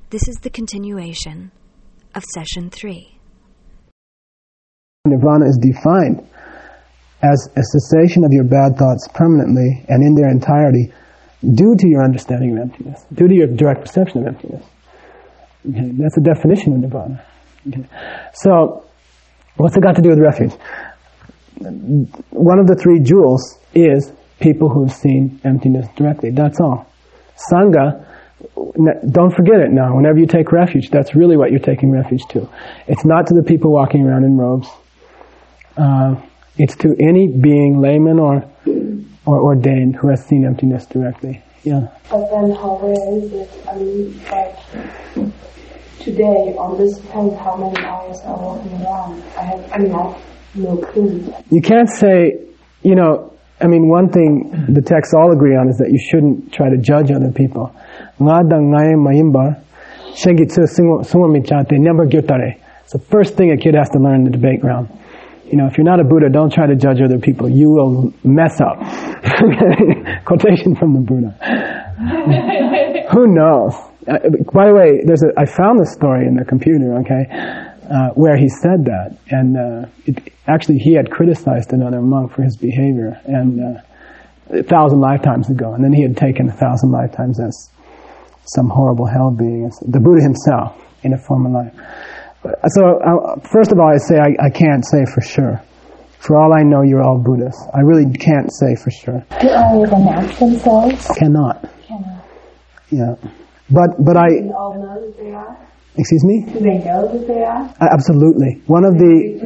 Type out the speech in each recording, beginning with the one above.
This is the continuation of Session 3. Nirvana is defined as a cessation of your bad thoughts permanently and in their entirety due to your understanding of emptiness, due to your direct perception of emptiness. Okay, that's the definition of Nirvana. Okay. So, what's it got to do with refuge? One of the three jewels is people who have seen emptiness directly. That's all. Sangha, don't forget it now. Whenever you take refuge, that's really what you're taking refuge to. It's not to the people walking around in robes. It's to any being, layman or ordained, who has seen emptiness directly. Yeah. But then how rare is it? I mean, like today on this planet, how many hours are walking around? I have no clue. You can't say, one thing the texts all agree on is that you shouldn't try to judge other people. It's the first thing a kid has to learn in the debate ground. If you're not a Buddha, don't try to judge other people. You will mess up. Quotation from the Buddha. Who knows? By the way, I found this story in the computer, where he said that. And actually he had criticized another monk for his behavior 1,000 lifetimes ago. And then he had taken 1,000 lifetimes as some horrible hell being, as the Buddha himself in a former life. So, first of all, I say I can't say for sure. For all I know, you're all Buddhists. I really can't say for sure. Do all renounce themselves? Cannot. Yeah. But I... Do they all know that they are? Excuse me? Do they know that they are? Absolutely. One of the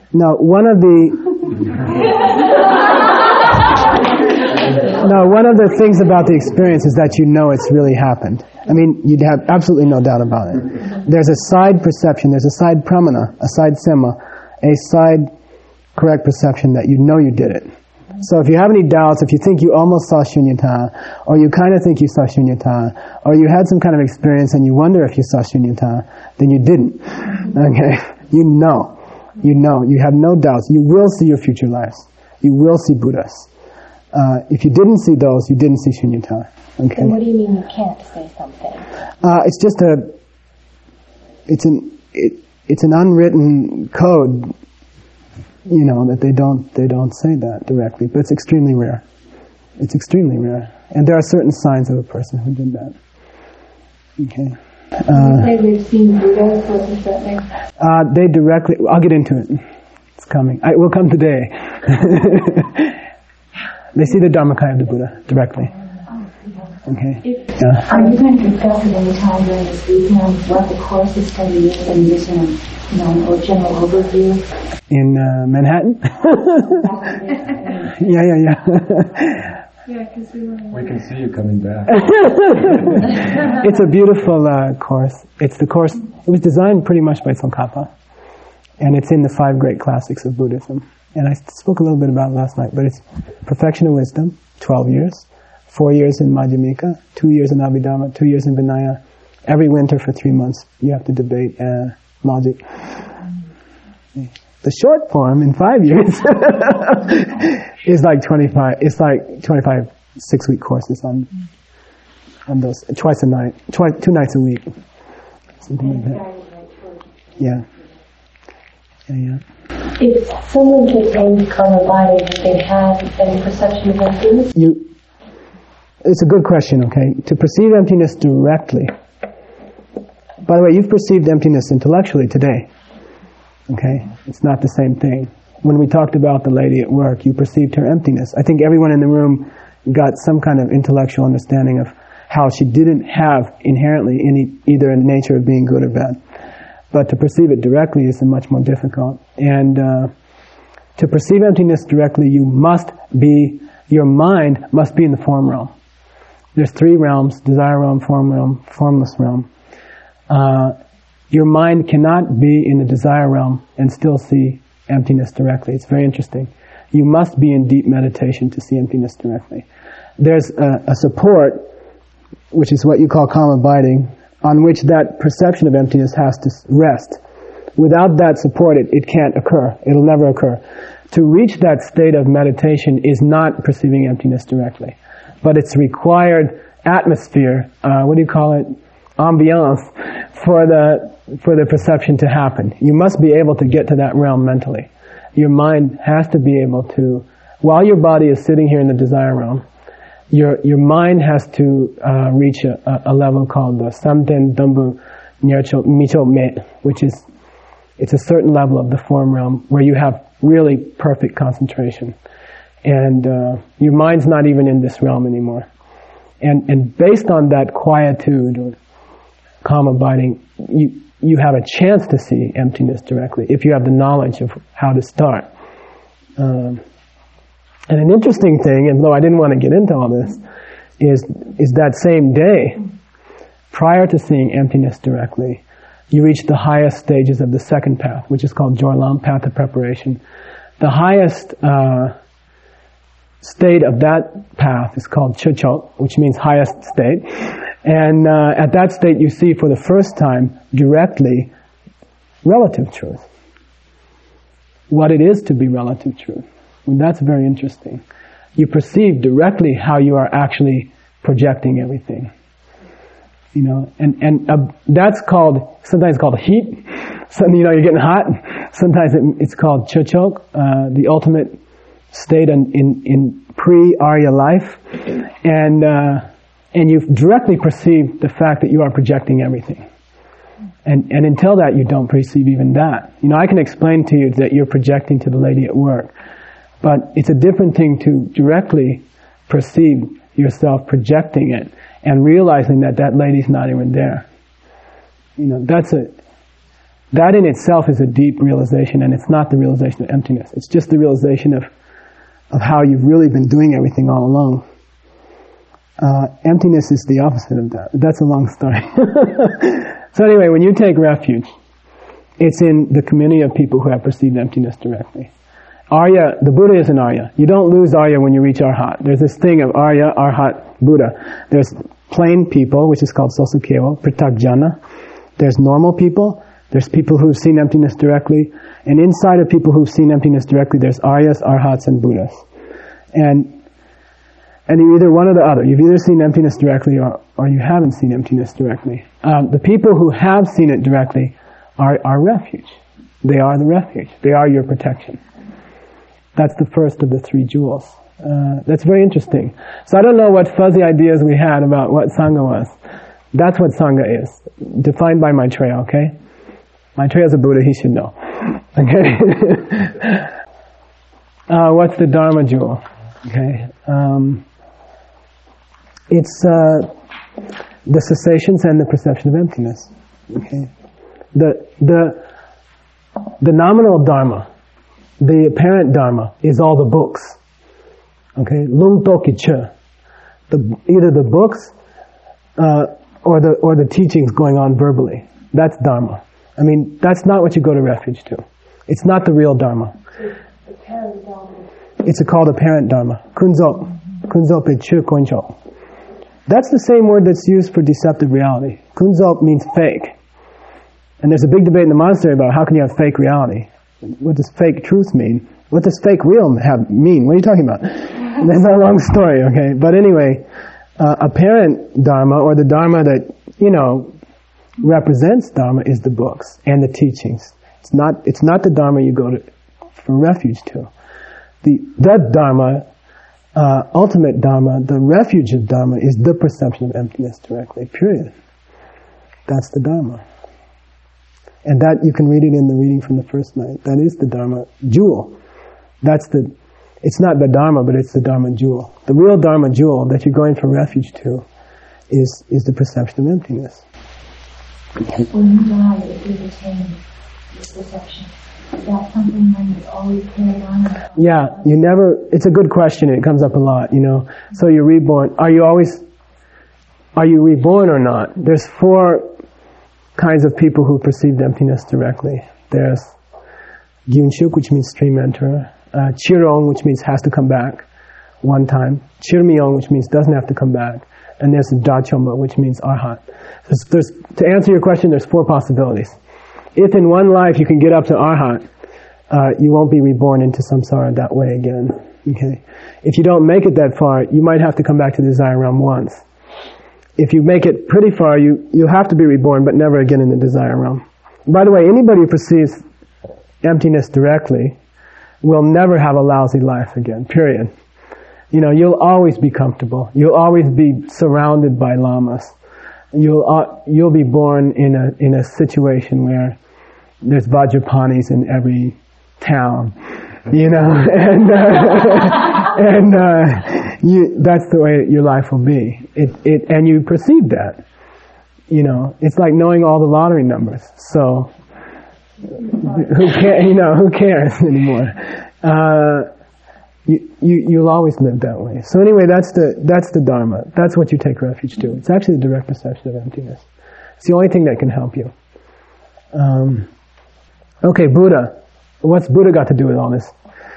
things about the experience is that you know it's really happened. You'd have absolutely no doubt about it. There's a side perception, there's a side pramana, a side sema, a side correct perception that you know you did it. So if you have any doubts, if you think you almost saw shunyata, or you kind of think you saw shunyata, or you had some kind of experience and you wonder if you saw shunyata, then you didn't. Okay? You know, you have no doubts. You will see your future lives. You will see Buddhas. If you didn't see those, you didn't see shunyata. Okay? And what do you mean you can't say something? It's just it's an unwritten code, that they don't say that directly, but it's extremely rare. It's extremely rare. And there are certain signs of a person who did that. Okay. We've seen Buddha they directly, I'll get into it. It's coming. It will come today. They see the Dharmakaya of the Buddha directly. Okay. Are you going to discuss at any time during this weekend what the course is going to be and just a general overview? In Manhattan? Yeah. Yeah, because we can see you coming back. It's a beautiful course. It's the course, it was designed pretty much by Tsongkhapa. And it's in the 5 great classics of Buddhism. And I spoke a little bit about it last night, but it's Perfection of Wisdom, 12 years. 4 years in Madhyamika, 2 years in Abhidhamma, 2 years in Vinaya. Every winter for 3 months, you have to debate logic. The short form in 5 years is like 25. It's like 25 6-week courses on those twice a night, 2 nights a week, something like that. Yeah. If someone came to Karmabhaya, did they have any perception of emptiness? It's a good question, okay? To perceive emptiness directly. By the way, you've perceived emptiness intellectually today. Okay? It's not the same thing. When we talked about the lady at work, you perceived her emptiness. I think everyone in the room got some kind of intellectual understanding of how she didn't have inherently either a nature of being good or bad. But to perceive it directly is much more difficult. And to perceive emptiness directly, your mind must be in the form realm. There's 3 realms: desire realm, form realm, formless realm. Your mind cannot be in the desire realm and still see emptiness directly. It's very interesting. You must be in deep meditation to see emptiness directly. There's a support, which is what you call calm abiding, on which that perception of emptiness has to rest. Without that support, it can't occur. It'll never occur. To reach that state of meditation is not perceiving emptiness directly, but it's required atmosphere, what do you call it? Ambiance, for the perception to happen. You must be able to get to that realm mentally. Your mind has to be able to, while your body is sitting here in the desire realm, your mind has to reach a level called the Samten Dambu Nyercho Micho Me, which is, it's a certain level of the form realm where you have really perfect concentration. And your mind's not even in this realm anymore. And based on that quietude or calm abiding, you have a chance to see emptiness directly if you have the knowledge of how to start. And an interesting thing, and though I didn't want to get into all this, is that same day, prior to seeing emptiness directly, you reach the highest stages of the second path, which is called Jorlam, path of preparation. The highest state of that path is called Chuchok, which means highest state. And at that state you see for the first time directly relative truth. What it is to be relative truth. And that's very interesting. You perceive directly how you are actually projecting everything. You know, and that's called, sometimes called heat. So, you know, you're getting hot. Sometimes it's called Chuchok, the ultimate state in pre-Arya life. And you directly perceive the fact that you are projecting everything. And until that, you don't perceive even that. You know, I can explain to you that you're projecting to the lady at work, but it's a different thing to directly perceive yourself projecting it and realizing that that lady's not even there. You know, that in itself is a deep realization, and it's not the realization of emptiness. It's just the realization of how you've really been doing everything all along. Emptiness is the opposite of that. That's a long story. So anyway, when you take refuge, it's in the community of people who have perceived emptiness directly. Arya, the Buddha is an Arya. You don't lose Arya when you reach Arhat. There's this thing of Arya, Arhat, Buddha. There's plain people, which is called Sosukewa, Pratyajna. There's normal people. There's people who've seen emptiness directly. And inside of people who've seen emptiness directly, there's Aryas, Arhats, and Buddhas. And you're either one or the other. You've either seen emptiness directly or you haven't seen emptiness directly. The people who have seen it directly are refuge. They are the refuge. They are your protection. That's the first of the three jewels. That's very interesting. So I don't know what fuzzy ideas we had about what Sangha was. That's what Sangha is. Defined by Maitreya, okay? Maitreya is a Buddha, he should know. Okay? What's the Dharma jewel? Okay? It's the cessations and the perception of emptiness. Okay? The nominal Dharma, the apparent Dharma, is all the books. Okay? Lung Toki Che. Either the books or the teachings going on verbally. That's Dharma. I mean, that's not what you go to refuge to. It's not the real Dharma. Apparent Dharma. It's called apparent Dharma. Kunzop Pe Chu Koncho. That's the same word that's used for deceptive reality. Kunzop means fake. And there's a big debate in the monastery about how can you have fake reality. What does fake truth mean? What does fake real mean? What are you talking about? That's a long story, okay? But anyway, apparent Dharma, or the Dharma that, you know, represents Dharma, is the books and the teachings. It's not the Dharma you go to for refuge to. The Dharma, ultimate Dharma, the refuge of Dharma, is the perception of emptiness directly, period. That's the Dharma. And that, you can read it in the reading from the first night. That is the Dharma jewel. It's not the Dharma, but it's the Dharma jewel. The real Dharma jewel that you're going for refuge to is the perception of emptiness. When you die, if you retain this perception, is that something that you always carry on? Yeah, it's a good question, and it comes up a lot, you know. So you're reborn. Are you reborn or not? There's 4 kinds of people who perceived emptiness directly. There's Gyunshuk, which means stream enterer. Chirong, which means has to come back one time. Chirmyong, which means doesn't have to come back. And there's Dachomba, which means Arhat. To answer your question, there's 4 possibilities. If in one life you can get up to Arhat, you won't be reborn into samsara that way again. Okay? If you don't make it that far, you might have to come back to the desire realm once. if you make it pretty far, you'll have to be reborn, but never again in the desire realm. By the way, anybody who perceives emptiness directly will never have a lousy life again, period. You'll always be comfortable. You'll always be surrounded by lamas. You'll be born in a situation where there's Vajrapanis in every town, and that's the way your life will be. And you perceive that. It's like knowing all the lottery numbers. So who cares anymore? You'll always live that way. So anyway, that's the Dharma. That's what you take refuge to. It's actually the direct perception of emptiness. It's the only thing that can help you. Okay, Buddha. What's Buddha got to do with all this?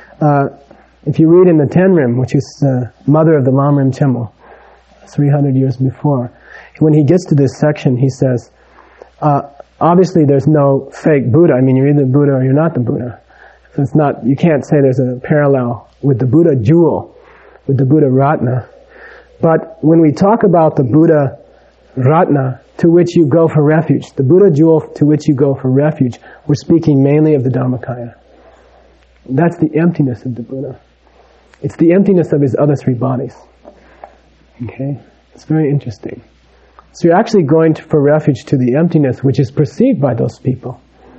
If you read in the Tenrim, which is the mother of the Lamrim Chenmo, 300 years before, when he gets to this section, he says, obviously there's no fake Buddha. I mean, you're either Buddha or you're not the Buddha. So it's not, you can't say there's a parallel with the Buddha jewel, with the Buddha Ratna. But when we talk about the Buddha Ratna to which you go for refuge, the Buddha jewel to which you go for refuge, we're speaking mainly of the Dharmakaya. That's the emptiness of the Buddha. It's the emptiness of his other three bodies. Okay? It's very interesting. So you're actually going for refuge to the emptiness which is perceived by those people.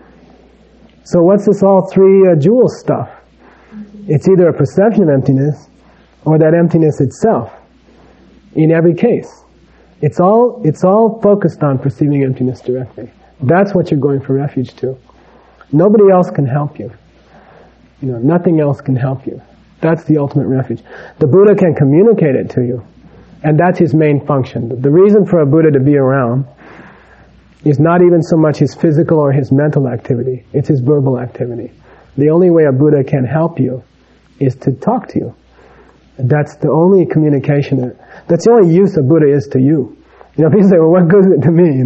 So what's this all three jewels stuff? It's either a perception of emptiness or that emptiness itself. In every case. It's all focused on perceiving emptiness directly. That's what you're going for refuge to. Nobody else can help you. Nothing else can help you. That's the ultimate refuge. The Buddha can communicate it to you. And that's his main function. The reason for a Buddha to be around is not even so much his physical or his mental activity. It's his verbal activity. The only way a Buddha can help you is to talk to you. That's the only communication. That's the only use a Buddha is to you. People say, well, what good is it to me?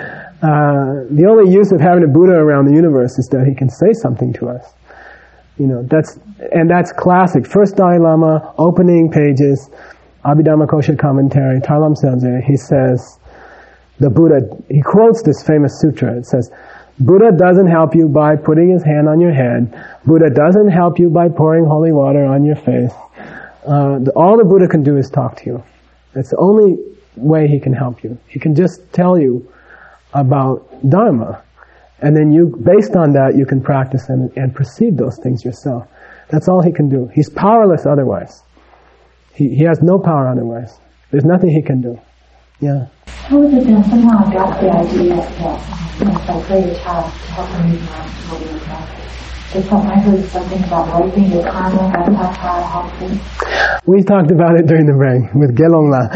The only use of having a Buddha around the universe is that he can say something to us. That's classic. First Dalai Lama, opening pages, Abhidharmakosha commentary, Tarlam Selze, he says, the Buddha, he quotes this famous sutra. It says, Buddha doesn't help you by putting his hand on your head. Buddha doesn't help you by pouring holy water on your face. All the Buddha can do is talk to you. That's the only way he can help you. He can just tell you about Dharma. And then based on that, you can practice and perceive those things yourself. That's all he can do. He's powerless otherwise. He has no power otherwise. There's nothing he can do. Yeah. How is it then somehow adopt the idea that play your child to help them move around to what you practice? I heard something about wiping your karma, that's how it helps them. We talked about it during the break with Gelong La.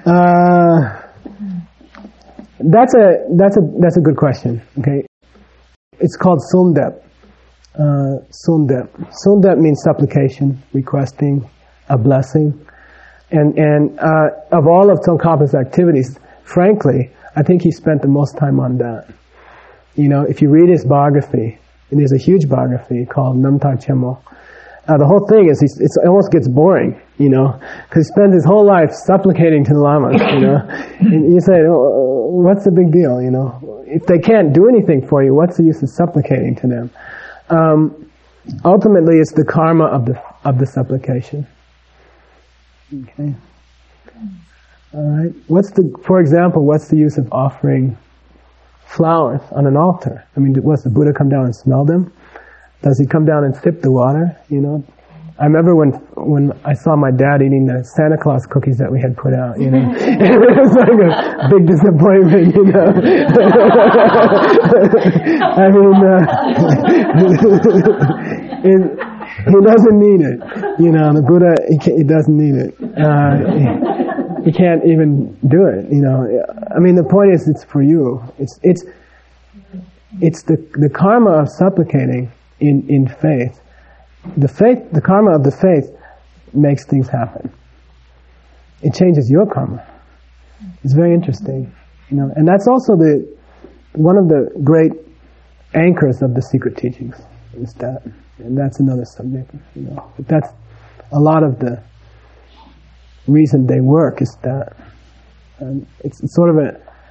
That's a good question. Okay. It's called Sundep. Sundep. Sundep means supplication, requesting a blessing. And of all of Tsongkhapa's activities, frankly, I think he spent the most time on that. If you read his biography, and there's a huge biography called Namtar Chenmo, the whole thing is, it almost gets boring, because he spends his whole life supplicating to the lamas, and you say, oh, what's the big deal, If they can't do anything for you, what's the use of supplicating to them? Ultimately, it's the karma of the supplication. Okay. All right. For example, what's the use of offering flowers on an altar? I mean, does the Buddha come down and smell them? Does he come down and sip the water? I remember when I saw my dad eating the Santa Claus cookies that we had put out, It was like a big disappointment, I mean, he doesn't need it. The Buddha, he doesn't need it. He can't even do it, I mean, the point is, it's for you. It's the karma of supplicating in faith. The karma of the faith makes things happen. It changes your karma. It's very interesting, and that's also one of the great anchors of the secret teachings is that, and that's another subject, But that's a lot of the reason they work is that It's sort of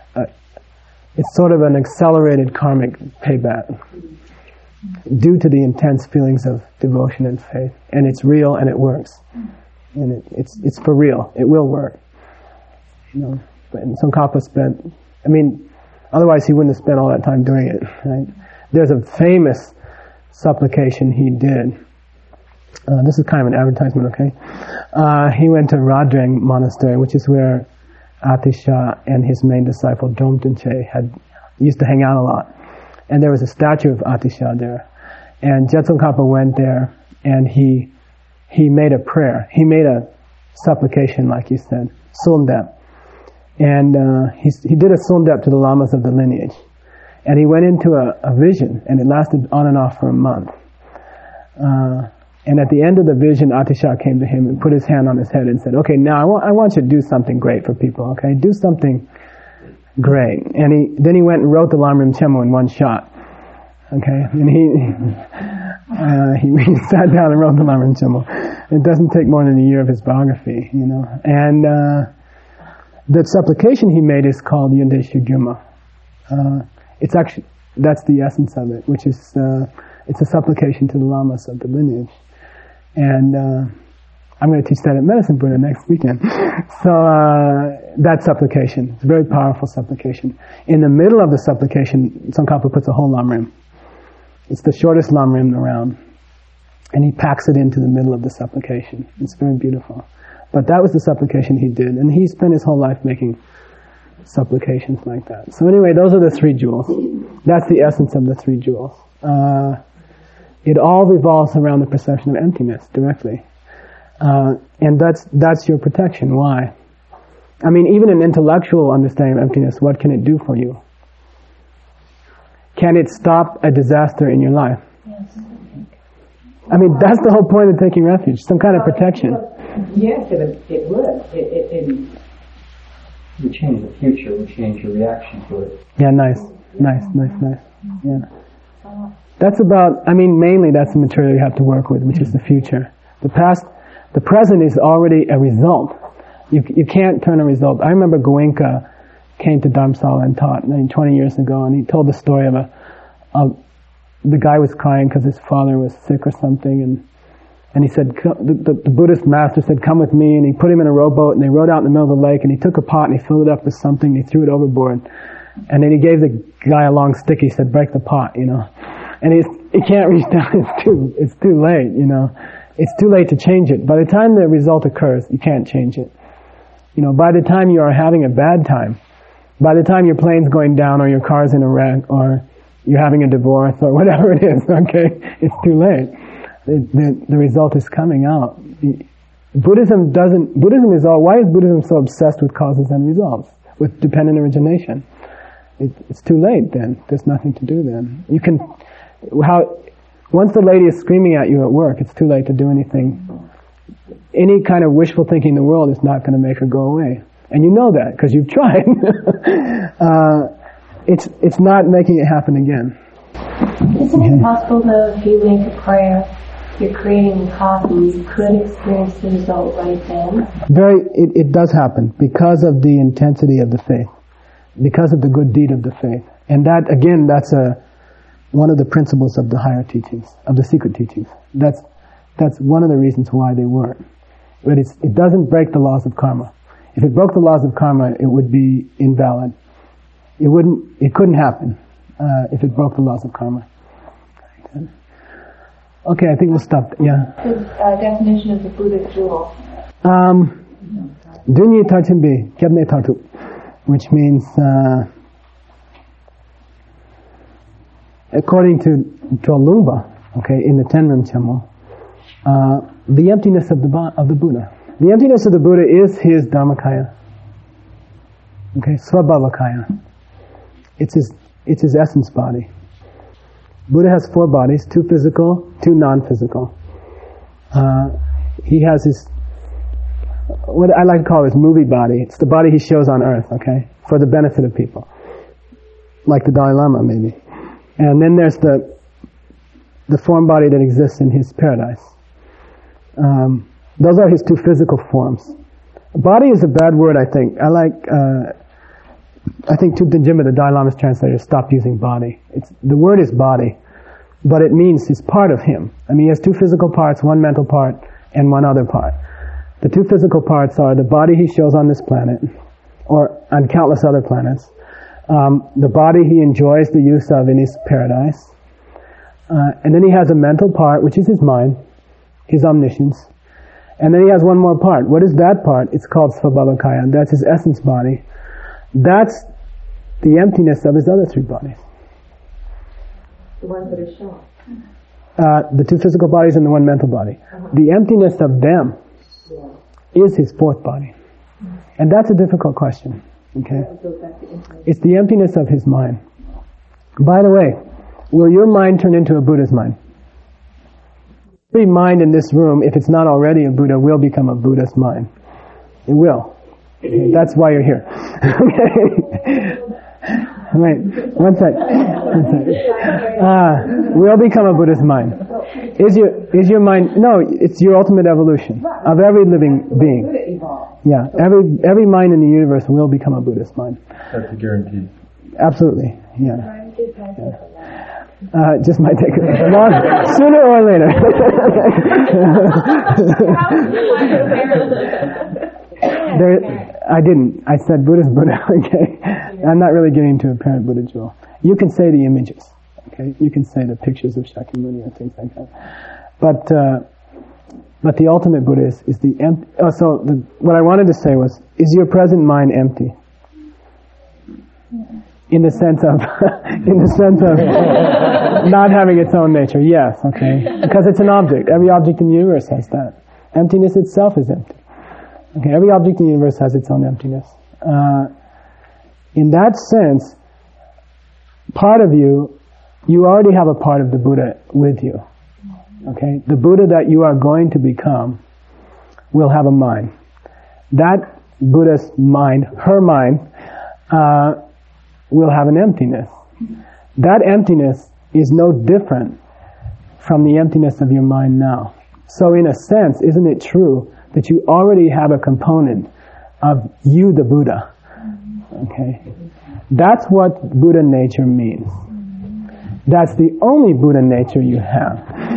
an accelerated karmic payback due to the intense feelings of devotion and faith, and it's real and it works, and it's for real. It will work. But Tsongkhapa spent. Otherwise he wouldn't have spent all that time doing it. Right? There's a famous supplication he did. This is kind of an advertisement, okay? He went to Radrang Monastery, which is where Atisha and his main disciple Dom Drinche used to hang out a lot. And there was a statue of Atisha there. And Tsongkhapa went there and he made a prayer. He made a supplication, like you said, Sundep. And he did a Sundep to the lamas of the lineage. And he went into a vision, and it lasted on and off for a month. And at the end of the vision, Atisha came to him and put his hand on his head and said, okay, now I want you to do something great for people, okay? Do something great. And then he went and wrote the Lamrim Chenmo in one shot, okay? And he sat down and wrote the Lamrim Chenmo. It doesn't take more than a year of his biography, And the supplication he made is called Yunde Shugyuma. It's actually, that's the essence of it, which is, it's a supplication to the lamas of the lineage. And I'm going to teach that at Medicine Buddha next weekend. So that supplication, it's a very powerful supplication. In the middle of the supplication, Tsongkhapa puts a whole lamrim. It's the shortest lamrim around. And he packs it into the middle of the supplication. It's very beautiful. But that was the supplication he did. And he spent his whole life making supplications like that. So anyway, those are the three jewels. That's the essence of the three jewels. It all revolves around the perception of emptiness directly. And that's your protection. Why? Even an intellectual understanding of emptiness, what can it do for you? Can it stop a disaster in your life? Yes. That's the whole point of taking refuge, some kind of protection. Yes, it would. It would change the future, would change your reaction to it. Yeah, nice. Yeah. That's about, mainly that's the material you have to work with, which is the future. The present is already a result. You can't turn a result. I remember Goenka came to Dharamsala and taught 20 years ago, and he told the story of the guy was crying because his father was sick or something, and he said, the Buddhist master said, come with me, and he put him in a rowboat, and they rowed out in the middle of the lake, and he took a pot and he filled it up with something, and he threw it overboard. And then he gave the guy a long stick, he said, break the pot, And he can't reach down, it's too late, It's too late to change it. By the time the result occurs, you can't change it. By the time you are having a bad time, by the time your plane's going down or your car's in a wreck or you're having a divorce or whatever it is, okay, it's too late. The result is coming out. Buddhism is why is Buddhism so obsessed with causes and results, with dependent origination? It's too late then. There's nothing to do then. Once the lady is screaming at you at work, it's too late to do anything. Any kind of wishful thinking in the world is not going to make her go away. And you know that, because you've tried. It's not making it happen again. Isn't it possible though, if you make a prayer, you're creating a cause, you could experience the result right then? It does happen, because of the intensity of the faith. Because of the good deed of the faith. And that, again, that's one of the principles of the higher teachings, of the secret teachings. That's one of the reasons why they work. But it doesn't break the laws of karma. If it broke the laws of karma, it would be invalid. It couldn't happen if it broke the laws of karma. Okay, I think we'll stop. Yeah. The definition of the Buddha jewel. Dunyi Tartimbi, Kyabne Tartu, which means, according to Lungpa, okay, in the Tenrim Chenmo, the emptiness of the Buddha. The emptiness of the Buddha is his Dharmakaya. Okay, Svabhavakaya. It's his essence body. Buddha has 4 bodies, 2 physical, 2 non-physical. He has his, what I like to call his movie body. It's the body he shows on earth, okay, for the benefit of people. Like the Dalai Lama, maybe. And then there's the form body that exists in his paradise. Those are his 2 physical forms. Body is a bad word, I think. I think Thupten Jinpa, the Dalai Lama's translator, stopped using body. The word is body, but it means it's part of him. I mean, he has two physical parts, one mental part, and one other part. The two physical parts are the body he shows on this planet, or on countless other planets, the body he enjoys the use of in his paradise, and then he has a mental part, which is his mind, his omniscience, and then he has one more part. What is that part? It's called Svabhavakaya. That's his essence body. That's the emptiness of his other three bodies. The ones that are shown. The two physical bodies and the one mental body. The emptiness of them is his fourth body. And that's a difficult question. Okay? It's the emptiness of his mind. By the way, will your mind turn into a Buddha's mind? Every mind in this room, if it's not already a Buddha, will become a Buddha's mind. It will. Okay, that's why you're here. Wait, one sec. Will become a Buddha's mind. Is your mind? No, it's your ultimate evolution of every living being. Yeah, every mind in the universe will become a Buddhist mind. That's a guarantee. Absolutely. Yeah. Just might take long, sooner or later. I didn't. I said Buddha's Buddha. Okay. I'm not really getting to apparent Buddha jewel. You can say the images. Okay. You can say the pictures of Shakyamuni or things like that. But the ultimate Buddha is the empty. What I wanted to say was: is your present mind empty? In the sense of not having its own nature. Yes. Okay. Because it's an object. Every object in the universe has that. Emptiness itself is empty. Okay, every object in the universe has its own emptiness. In that sense, part of you already have a part of the Buddha with you. Okay, the Buddha that you are going to become will have a mind. That Buddha's mind, her mind, will have an emptiness. That emptiness is no different from the emptiness of your mind now. So in a sense, isn't it true that you already have a component of you, the Buddha? Okay? That's what Buddha nature means. That's the only Buddha nature you have.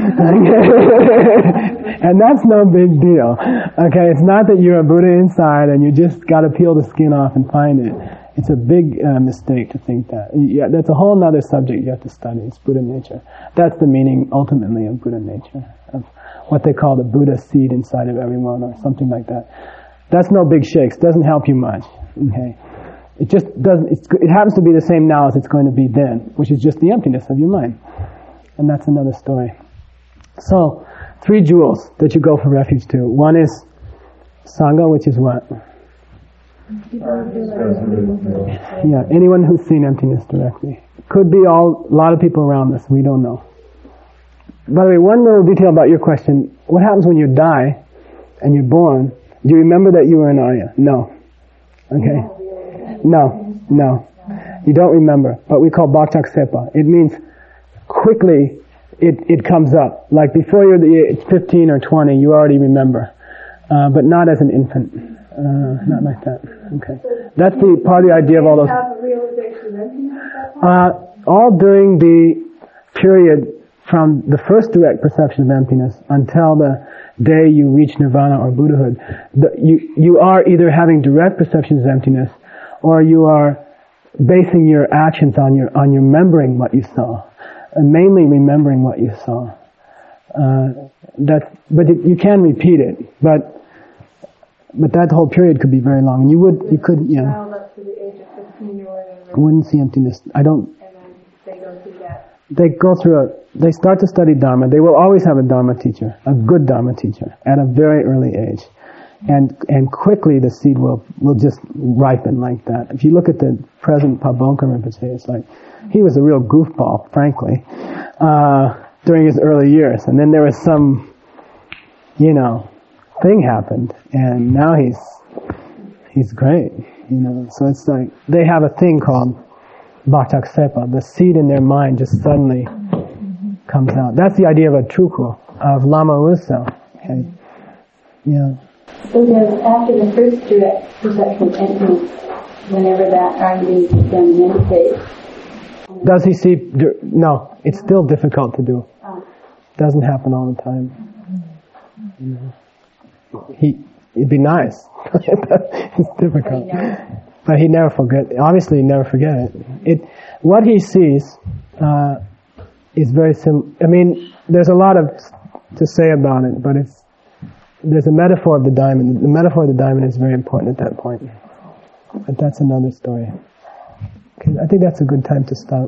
And that's no big deal. Okay? It's not that you're a Buddha inside and you just got to peel the skin off and find it. It's a big mistake to think that. Yeah, that's a whole other subject you have to study. It's Buddha nature. That's the meaning, ultimately, of Buddha nature. Of what they call the Buddha seed inside of everyone, or something like that. That's no big shakes. Doesn't help you much. Okay, it just doesn't. It happens to be the same now as it's going to be then, which is just the emptiness of your mind, and that's another story. So, 3 jewels that you go for refuge to. One is Sangha, which is what? Yeah, anyone who's seen emptiness directly. Could be a lot of people around us. We don't know. By the way, one little detail about your question: what happens when you die and you're born? Do you remember that you were an Arya? No. Okay. No. You don't remember. But we call Bhaktak Sepa. It means quickly it comes up. Like before you're 15 or 20, you already remember. But not as an infant. Not like that. Okay. That's the part of the idea of all those. All during the period from the first direct perception of emptiness until the day you reach nirvana or Buddhahood, you are either having direct perceptions of emptiness, or you are basing your actions on your remembering what you saw, and mainly remembering what you saw. But you can repeat it, but that whole period could be very long, and you couldn't, you know. Child up to the age of 15, Wouldn't see emptiness. I don't. And then they go through that. They start to study Dharma. They will always have a Dharma teacher, a good Dharma teacher, at a very early age. And quickly the seed will just ripen like that. If you look at the present Pabonka Rinpoche, it's like, he was a real goofball, frankly, during his early years. And then there was some, thing happened, and now he's great, So it's like, they have a thing called Bhaktak Sepa. The seed in their mind just suddenly comes out. That's the idea of a truku, of Lama Uso. Okay? So there's, after the first direct perceptual emptiness, whenever that RMD is done in meditate. Does he see? No, it's still difficult to do. Doesn't happen all the time. It'd be nice. It's difficult, but he never forget. Obviously, he never forget it. What he sees is very similar. I mean, there's a lot to say about it, but there's a metaphor of the diamond. The metaphor of the diamond is very important at that point. But that's another story. Okay, I think that's a good time to stop.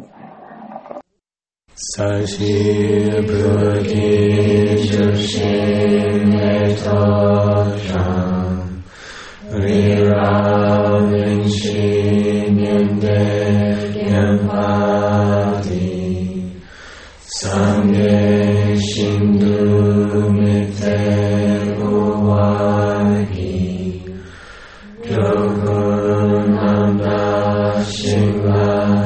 Sashi Bhagi Jushin Etosham Riravinshi Nyende Yampati Sangye Shindu Mite Uwagi Jogunanda Shiva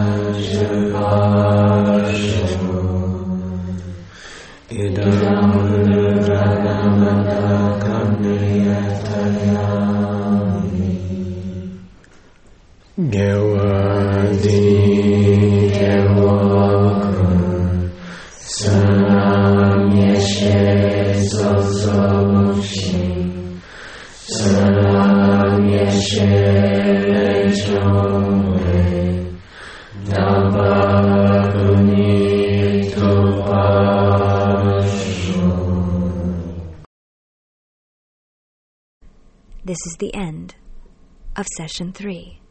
This is the end of Session 3.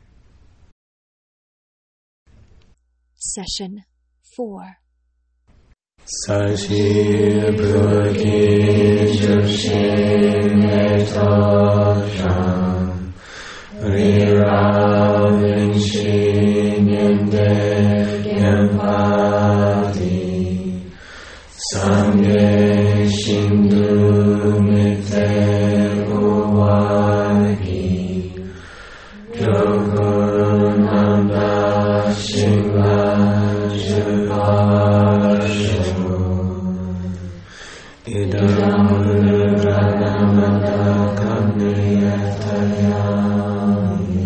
Session 4. Sashi Bhagi Jushin Etosham Riravinshi Nyende Yampati Sangye Shindu Mite Uwagi Jogunanda Shiva Jivashu Idam Radhamata Kamniyatayami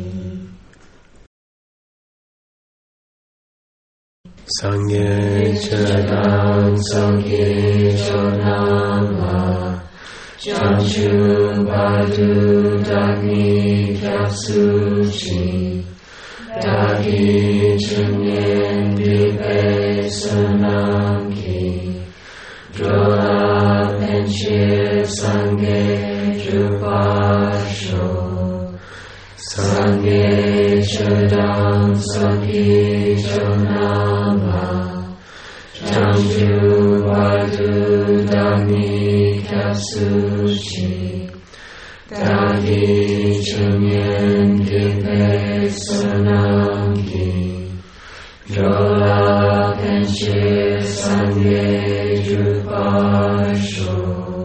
Sangye Chadam Sangye Chonama Janju Badu Dagni Kyatsuchi Dagi Chunyen Dipe Sunamki Drola Penchir Sangye Jupasho Sangye Chadam Sangye Chonama Janju Badu Dagni Kyatsuchi Dagi Chunyen Dipe Sunamki Drola Penchir Sangye Jupasho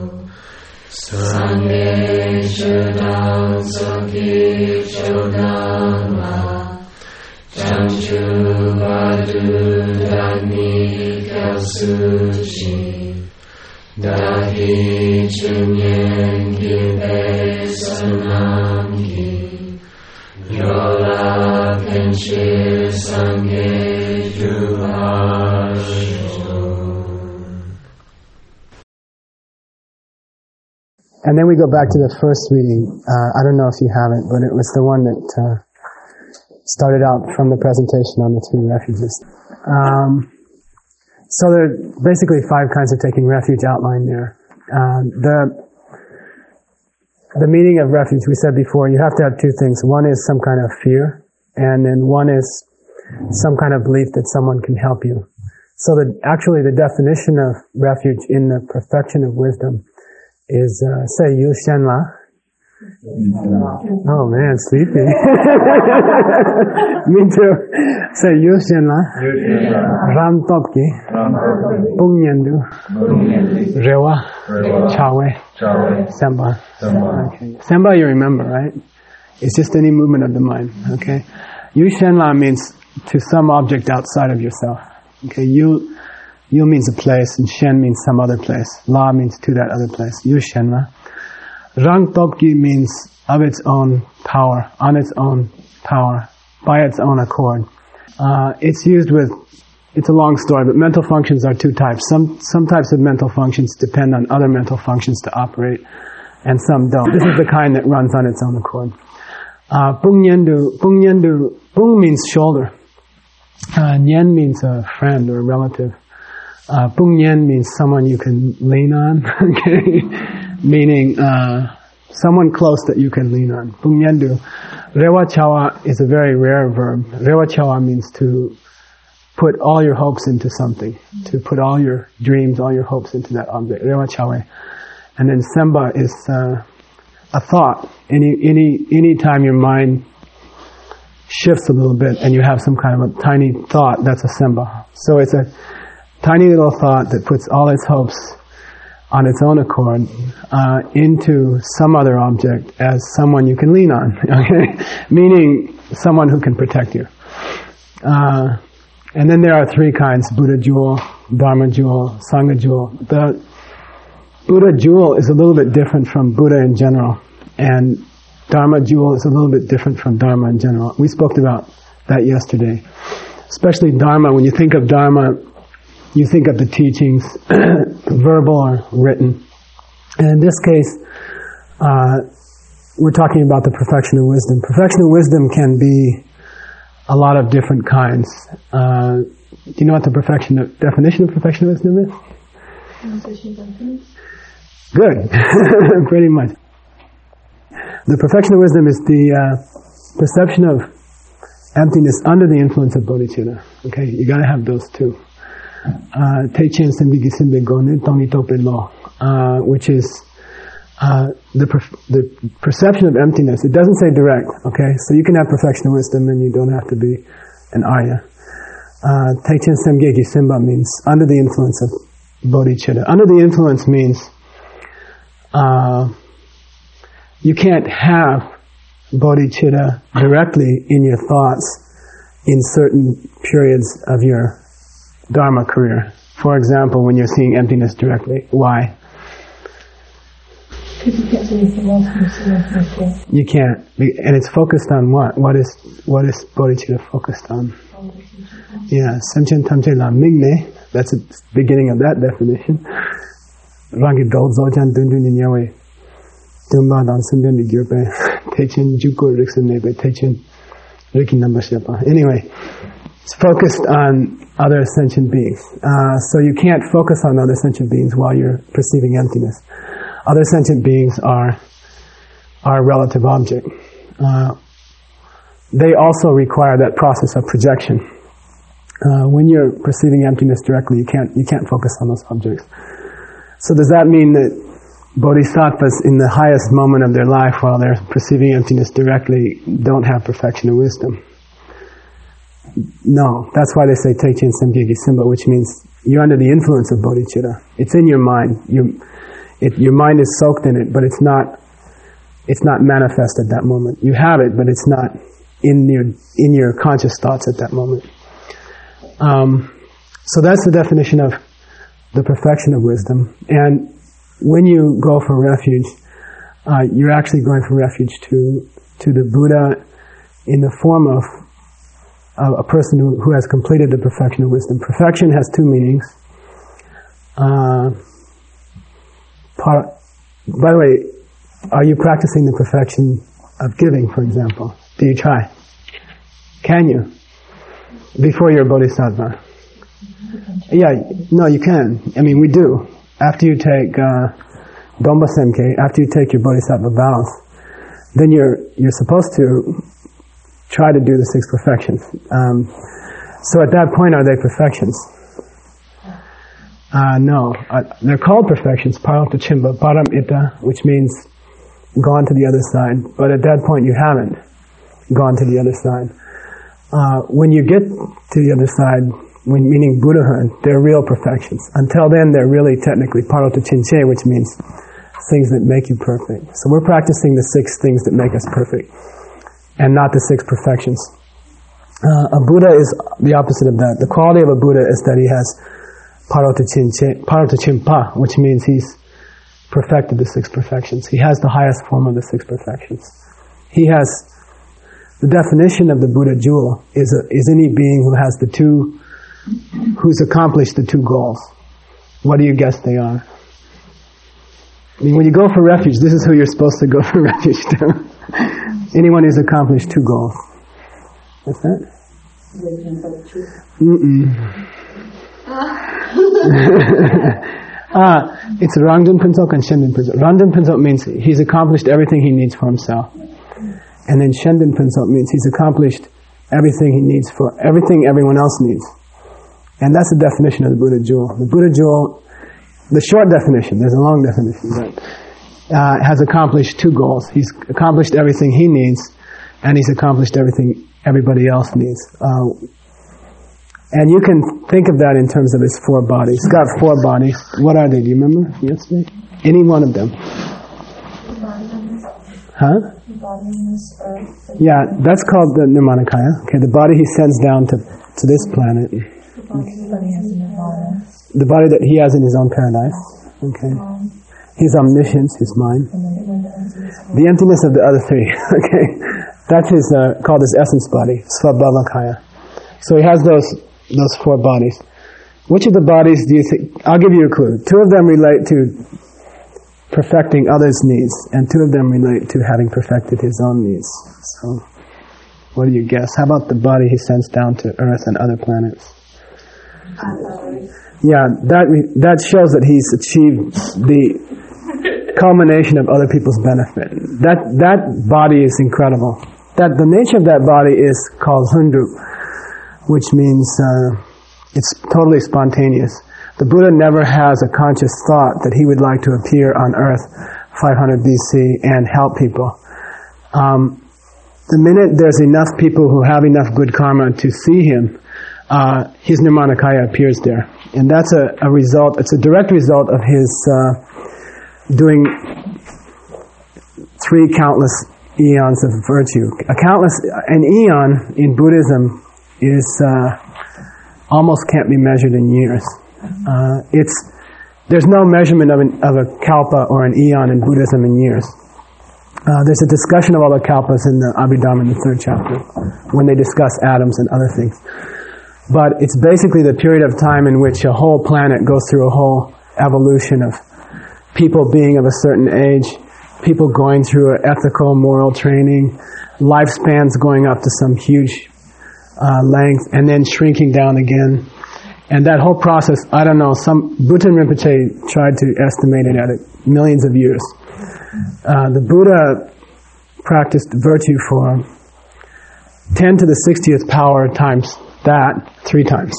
Sangye Chadam Sangye Chonama Janju Badu Dagni Kyatsuchi Dagi Chunyen Dipe Sunamki Drola Penchir Sangye Jupasho. And then we go back to the first reading. I don't know if you have it, but it was the one that started out from the presentation on the 3 refuges. So there are basically 5 kinds of taking refuge outlined there. The meaning of refuge, we said before, you have to have 2 things. One is some kind of fear, and then one is some kind of belief that someone can help you. So actually the definition of refuge in the perfection of wisdom is, say, Yu Shenla. Oh man, sleepy. Me too. Say Yu Shenla. Ram Topki. Pungnyandu. Rewa. Chawe. Semba. Okay. Semba you remember, right? It's just any movement of the mind. Okay. Yu Shenla means to some object outside of yourself. Okay. Yu means a place, and Shen means some other place. La means to that other place. Yu Shenla. Rang Tokgi means of its own power, on its own power, by its own accord. It's used with, it's a long story, but mental functions are two types. Some types of mental functions depend on other mental functions to operate, and some don't. This is the kind that runs on its own accord. Bung Nyendu, Bung means shoulder. Nyen means a friend or a relative. Bung Nyen means someone you can lean on, okay? Meaning, someone close that you can lean on. Bung Nyendu. Rewa Chawa is a very rare verb. Rewa Chawa means to put all your hopes into something. To put all your dreams, all your hopes into that object. Rewa Chawa. And then Semba is, a thought. Any time your mind shifts a little bit and you have some kind of a tiny thought, that's a Semba. So it's a tiny little thought that puts all its hopes on its own accord into some other object as someone you can lean on, okay? Meaning someone who can protect you. And then there are three kinds: Buddha jewel, Dharma jewel, Sangha jewel. The Buddha jewel is a little bit different from Buddha in general, and Dharma jewel is a little bit different from Dharma in general. We spoke about that yesterday. Especially Dharma, when you think of Dharma, you think of the teachings, verbal or written. And in this case, we're talking about the perfection of wisdom. Perfection of wisdom can be a lot of different kinds. Do you know what the definition of perfection of wisdom is? Good. Pretty much. The perfection of wisdom is the perception of emptiness under the influence of bodhicitta. Okay, you got to have those two. Which is the perception of emptiness. It doesn't say direct. Okay, so you can have perfection of wisdom and you don't have to be an Arya. Taichen Semgeki Simba means under the influence of bodhicitta. Under the influence means you can't have bodhicitta directly in your thoughts in certain periods of your Dharma career. For example, when you're seeing emptiness directly. Why? Because you can't see anything else. You can't. And it's focused on what? What is bodhicitta focused on? Yeah, Semchen Tamche La Mingne. That's the beginning of that definition. Rangi Dol Zojan Dundun in Yahweh. Dumba Dan Sundun in Gyurpe. Techen Juko Rixen Nebe. Techen Riki Nambashepa. Anyway, it's focused on other sentient beings. So you can't focus on other sentient beings while you're perceiving emptiness. Other sentient beings are a relative object. They also require that process of projection. When you're perceiving emptiness directly, you can't focus on those objects. So does that mean that bodhisattvas in the highest moment of their life, while they're perceiving emptiness directly, don't have perfection of wisdom? No. That's why they say Taichen Semgeki Simba, which means you're under the influence of bodhicitta. It's in your mind. Your mind is soaked in it, but it's not manifest at that moment. You have it, but it's not in your conscious thoughts at that moment. So that's the definition of the perfection of wisdom. And when you go for refuge, you're actually going for refuge to the Buddha in the form of a person who has completed the perfection of wisdom. Perfection has two meanings. By the way, are you practicing the perfection of giving, for example? Do you try? Can you? Before you're a bodhisattva? Yeah, no, you can. I mean, we do. After you take Domba Semke, after you take your bodhisattva vows, then you're supposed to try to do the six perfections. So at that point, are they perfections? No. They're called perfections, Paralta Chimba, Param Ita, which means gone to the other side. But at that point, you haven't gone to the other side. When you get to the other side, meaning Buddhahood, they're real perfections. Until then, they're really technically Paralta Chinche, which means things that make you perfect. So we're practicing the six things that make us perfect, and not the six perfections. A Buddha is the opposite of that. The quality of a Buddha is that he has Paralta Chimpa, which means he's perfected the six perfections. He has the highest form of the six perfections. He has, the definition of the Buddha jewel is any being who has who's accomplished the two goals. What do you guess they are? I mean, when you go for refuge, this is who you're supposed to go for refuge to. Anyone who's accomplished two goals. What's that? It's Rangden Pinsok and Shendin Pinsok. Rangden Pinsok means he's accomplished everything he needs for himself. And then Shendin Pinsok means he's accomplished everything he needs for everything everyone else needs. And that's the definition of the Buddha jewel. The Buddha jewel, the short definition, there's a long definition, but has accomplished two goals. He's accomplished everything he needs, and he's accomplished everything everybody else needs. And you can think of that in terms of his four bodies. He's got four bodies. What are they? Do you remember yesterday? Any one of them. Huh? Yeah, that's called the Nirmanakaya. Okay, the body he sends down to this planet. The body that he has in his own paradise. Okay. His omniscience, his mind. The emptiness of the other three. Okay. That's his called his essence body, Svabhavakaya. So he has those four bodies. Which of the bodies do you think? I'll give you a clue. Two of them relate to perfecting others' needs, and two of them relate to having perfected his own needs. So, what do you guess? How about the body he sends down to Earth and other planets? Yeah, that shows that he's achieved the culmination of other people's benefit. That body is incredible. That the nature of that body is called Hundu, which means it's totally spontaneous. The Buddha never has a conscious thought that he would like to appear on Earth 500 BC and help people. The minute there's enough people who have enough good karma to see him, his Nirmanakaya appears there. And that's a result, it's a direct result of his doing 3 countless eons of virtue. An eon in Buddhism is almost can't be measured in years. There's no measurement of a kalpa or an eon in Buddhism in years. There's a discussion of all the kalpas in the Abhidhamma in the 3rd chapter when they discuss atoms and other things. But it's basically the period of time in which a whole planet goes through a whole evolution of people being of a certain age, people going through an ethical, moral training, lifespans going up to some huge length, and then shrinking down again. And that whole process, I don't know, Bhutan Rinpoche tried to estimate it at millions of years. The Buddha practiced virtue for 10 to the 60th power times that 3 times.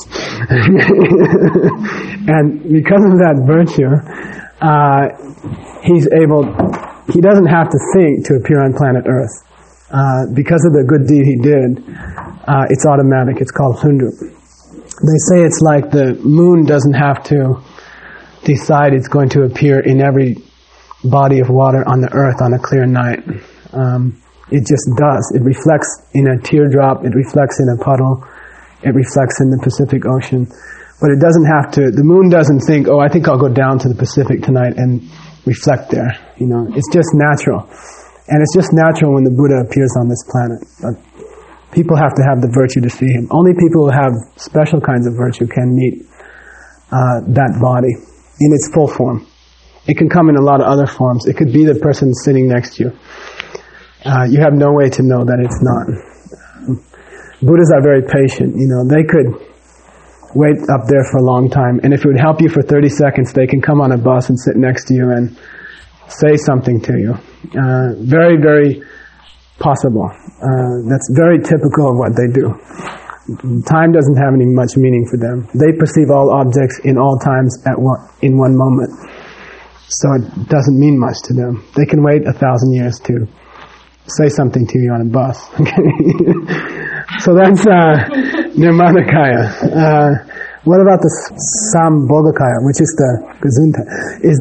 And because of that virtue, he doesn't have to think to appear on planet Earth. Because of the good deed he did, it's automatic. It's called Hundu. They say it's like the moon doesn't have to decide it's going to appear in every body of water on the earth on a clear night. It just does. It reflects in a teardrop, it reflects in a puddle, it reflects in the Pacific Ocean. But it doesn't have to, the moon doesn't think, oh, I think I'll go down to the Pacific tonight and reflect there. You know, it's just natural. And it's just natural when the Buddha appears on this planet. But people have to have the virtue to see him. Only people who have special kinds of virtue can meet that body in its full form. It can come in a lot of other forms. It could be the person sitting next to you. You have no way to know that it's not. Buddhas are very patient. You know, they could wait up there for a long time, and if it would help you for 30 seconds, they can come on a bus and sit next to you and say something to you. Very, very possible. That's very typical of what they do. Time doesn't have any much meaning for them. They perceive all objects in all times in one moment. So it doesn't mean much to them. They can wait 1,000 years to say something to you on a bus. So that's Nirmanakaya. What about the Sambhogakaya, which is the Gesundheit,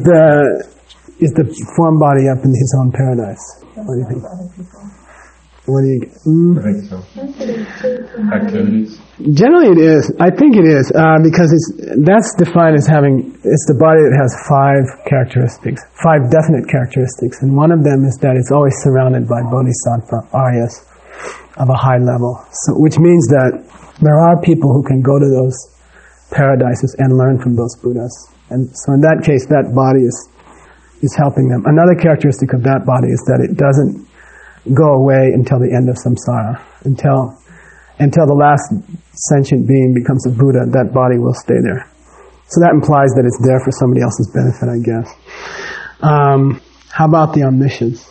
is the form body up in his own paradise? What do you think? What do you? I think so. Activities. Generally, it is. I think it is because that's defined as it's the body that has 5 characteristics, 5 definite characteristics, and one of them is that it's always surrounded by bodhisattva aryas of a high level. So, which means that there are people who can go to those paradises and learn from those Buddhas, and so in that case, that body is helping them. Another characteristic of that body is that it doesn't go away until the end of samsara, until the last sentient being becomes a Buddha, that body will stay there. So that implies that it's there for somebody else's benefit, I guess. How about the omniscience?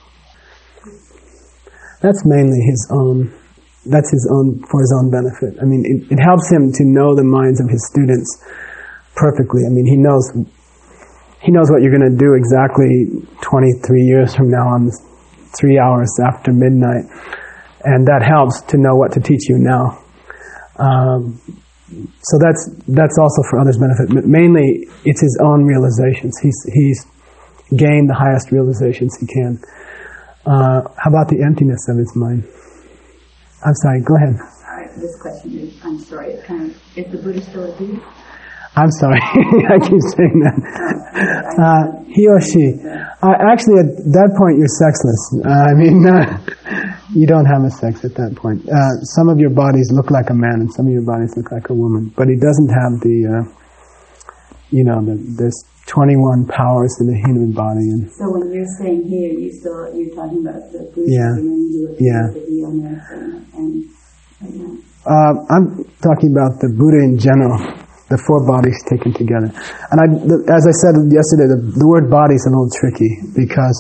That's mainly his own for his own benefit. I mean, it helps him to know the minds of his students perfectly. I mean, he knows what you're going to do exactly 23 years from now on 3 hours after midnight. And that helps to know what to teach you now. So that's also for others' benefit. But mainly, it's his own realizations. He's gained the highest realizations he can. How about the emptiness of his mind? I'm sorry, go ahead. All right, this question is, I'm sorry, it's kind of, is the Buddha still a dude? I'm sorry, I keep saying that. He or she. Actually, at that point, you're sexless. You don't have a sex at that point. Some of your bodies look like a man, and some of your bodies look like a woman. But he doesn't have there's 21 powers in the human body. And so when you're saying here, you're talking about the Buddha. Yeah. I'm talking about the Buddha in general. The 4 bodies taken together. And as I said yesterday, the word body is a little tricky because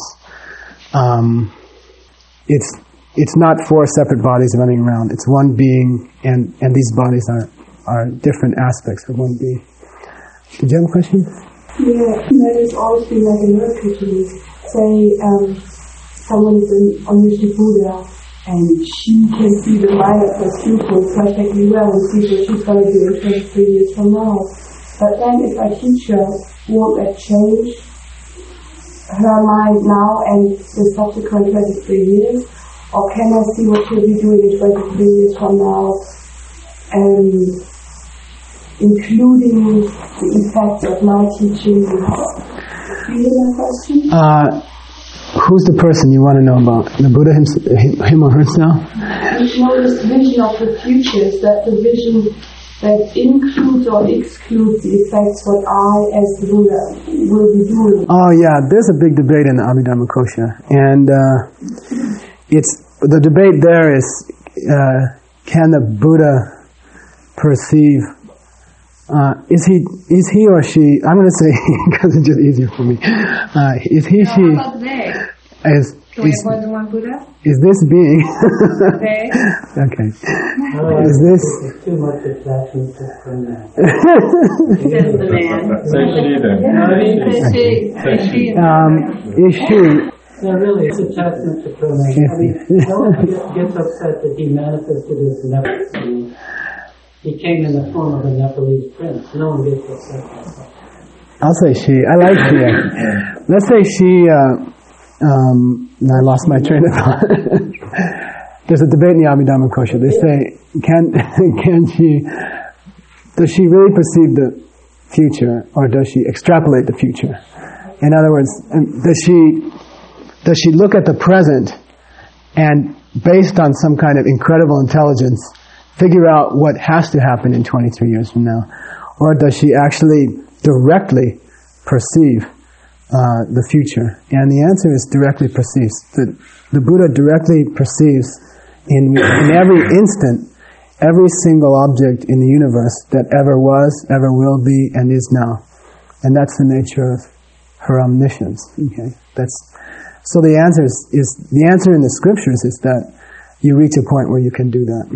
it's not 4 separate bodies running around. It's one being, and these bodies are different aspects of one being. Did you have a question? Yeah, there has always been like a miracle to me. Say someone is an omniscient Buddha, and she can see the mind of her pupil perfectly well and see what she's going to do in 23 years from now. But then if I teach her, won't that change her mind now and the subsequent 23 years? Or can I see what she'll be doing in 23 years from now, including the effect of my teaching? Do you hear my question? Who's the person you want to know about? The Buddha him or herself? No, this vision of the future, is that the vision that includes or excludes the effects what I, as the Buddha, will be doing? Oh yeah, there's a big debate in the Abhidhammakosha. And the debate there is, can the Buddha perceive, is he or she, I'm going to say, because it's just easier for me, is he, she, is more than one Buddha? Is this being, Okay. okay, is this, Too much attachment to pronouns. Says the man. Say she then. is she, No, really, it's attachment to pronouns. I mean, no one gets upset that he manifested as Nepalese. He came in the form of a Nepalese prince. No one gets upset about that. I'll say she. I like she. Let's say she. I lost my train of thought. There's a debate in the Abhidhammakosha. They say, does she really perceive the future, or does she extrapolate the future? In other words, does she look at the present and, based on some kind of incredible intelligence, figure out what has to happen in 23 years from now? Or does she actually directly perceive the future? And the answer is directly perceives. The Buddha directly perceives in every instant, every single object in the universe that ever was, ever will be, and is now. And that's the nature of her omniscience. Okay, so the answer the answer in the scriptures is that you reach a point where you can do that.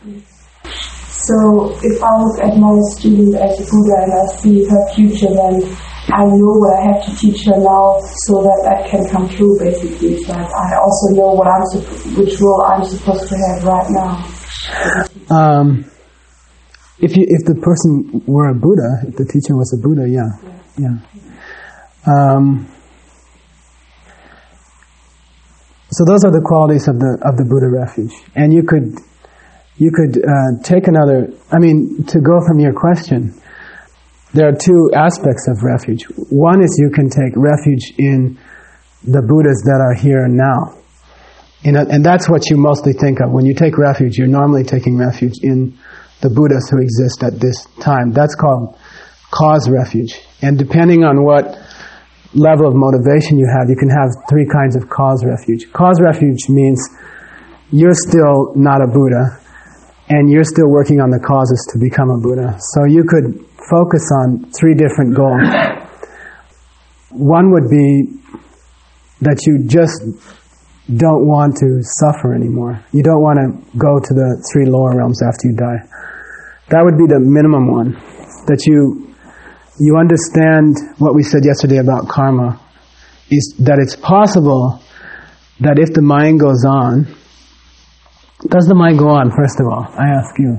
So if I look at my student as a Buddha and I see her future, then I know what I have to teach her now so that can come true, basically. So I also know which role I'm supposed to have right now. If the person were a Buddha, if the teacher was a Buddha, yeah. So those are the qualities of the Buddha refuge. And you could take another, to go from your question, there are two aspects of refuge. One is you can take refuge in the Buddhas that are here now. And that's what you mostly think of. When you take refuge, you're normally taking refuge in the Buddhas who exist at this time. That's called cause refuge. And depending on what level of motivation you have, you can have three kinds of cause refuge. Cause refuge means you're still not a Buddha, and you're still working on the causes to become a Buddha. So you could focus on three different goals. One would be that you just don't want to suffer anymore. You don't want to go to the three lower realms after you die. That would be the minimum one. That you understand what we said yesterday about karma, is that it's possible that if the mind goes on, does the mind go on, first of all? I ask you.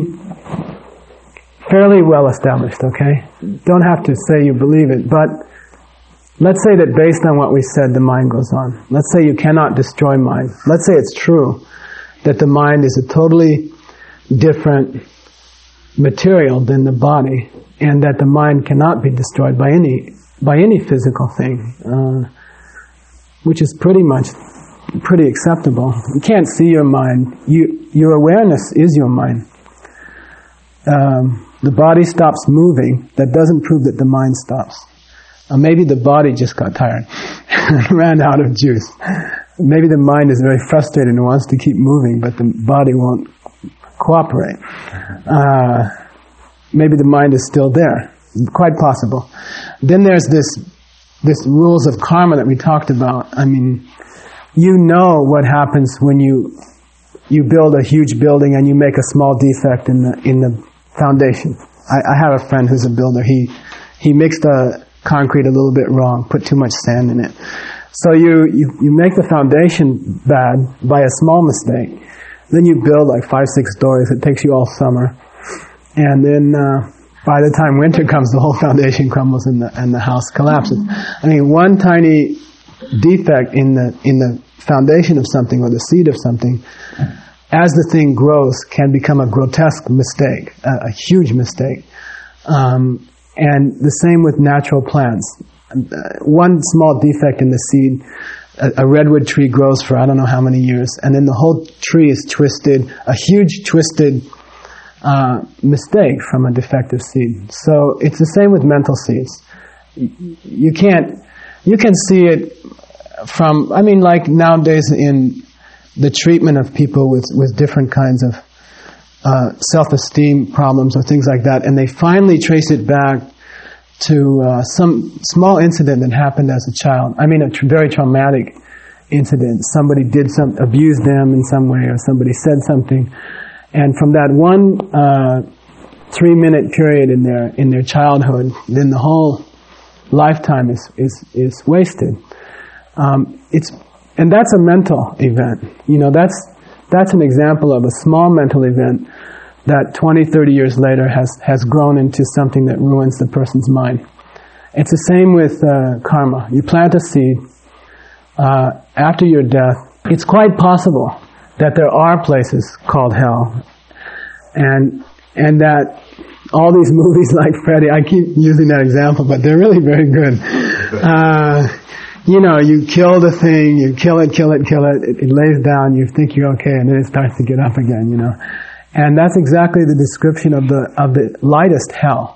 Fairly well established, okay? Don't have to say you believe it, but let's say that based on what we said, the mind goes on. Let's say you cannot destroy mind. Let's say it's true that the mind is a totally different material than the body, and that the mind cannot be destroyed by any physical thing, which is pretty acceptable. You can't see your mind. Your awareness is your mind. The body stops moving. That doesn't prove that the mind stops. Maybe the body just got tired and ran out of juice. Maybe the mind is very frustrated and wants to keep moving, but the body won't cooperate. Maybe the mind is still there. Quite possible. Then there's this rules of karma that we talked about. You know what happens when you build a huge building and you make a small defect in the foundation. I have a friend who's a builder. He mixed the concrete a little bit wrong, put too much sand in it. So you make the foundation bad by a small mistake. Then you build like 5-6 stories. It takes you all summer. And then by the time winter comes, the whole foundation crumbles and the house collapses. One tiny defect in the foundation of something or the seed of something, as the thing grows, can become a grotesque mistake, a huge mistake. And the same with natural plants. One small defect in the seed, a redwood tree grows for I don't know how many years, and then the whole tree is twisted, a huge twisted mistake from a defective seed. So it's the same with mental seeds. You can see it from, like nowadays in the treatment of people with different kinds of self-esteem problems or things like that, and they finally trace it back to some small incident that happened as a child. A very traumatic incident. Somebody abused them in some way, or somebody said something, and from that one 3-minute period in their childhood, then the whole lifetime is wasted. And that's a mental event. That's an example of a small mental event that 20-30 years later has grown into something that ruins the person's mind. It's the same with karma. You plant a seed. After your death, it's quite possible that there are places called hell, and that all these movies like Freddy, I keep using that example, but they're really very good. You kill the thing, you kill it, it lays down, you think you're okay, and then it starts to get up again, And that's exactly the description of the lightest hell.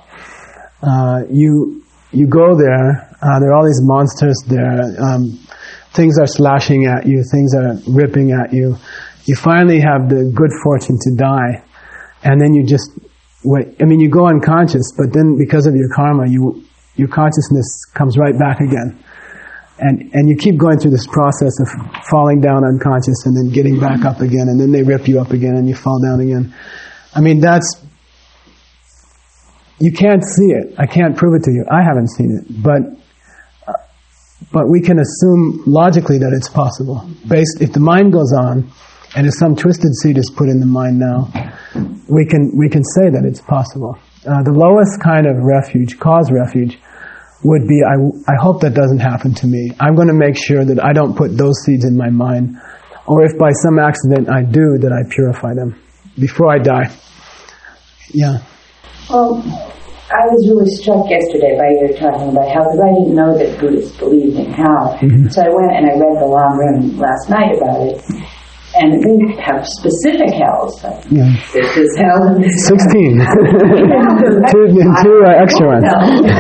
You go there, there are all these monsters there, things are slashing at you, things are ripping at you. You finally have the good fortune to die, and then you just wait. You go unconscious, but then because of your karma, your consciousness comes right back again. And you keep going through this process of falling down unconscious and then getting back up again, and then they rip you up again and you fall down again. You can't see it. I can't prove it to you. I haven't seen it. But we can assume logically that it's possible. If the mind goes on, and if some twisted seed is put in the mind now, we can say that it's possible. The lowest kind of refuge, cause refuge, would be, I hope that doesn't happen to me. I'm going to make sure that I don't put those seeds in my mind. Or if by some accident I do, that I purify them before I die. Yeah. Well, I was really struck yesterday by your talking about hell, because I didn't know that Buddhists believed in hell. Mm-hmm. So I went and I read the Long Rim last night about it. And they have specific hells. Like, this is hell and this 16. two extra ones.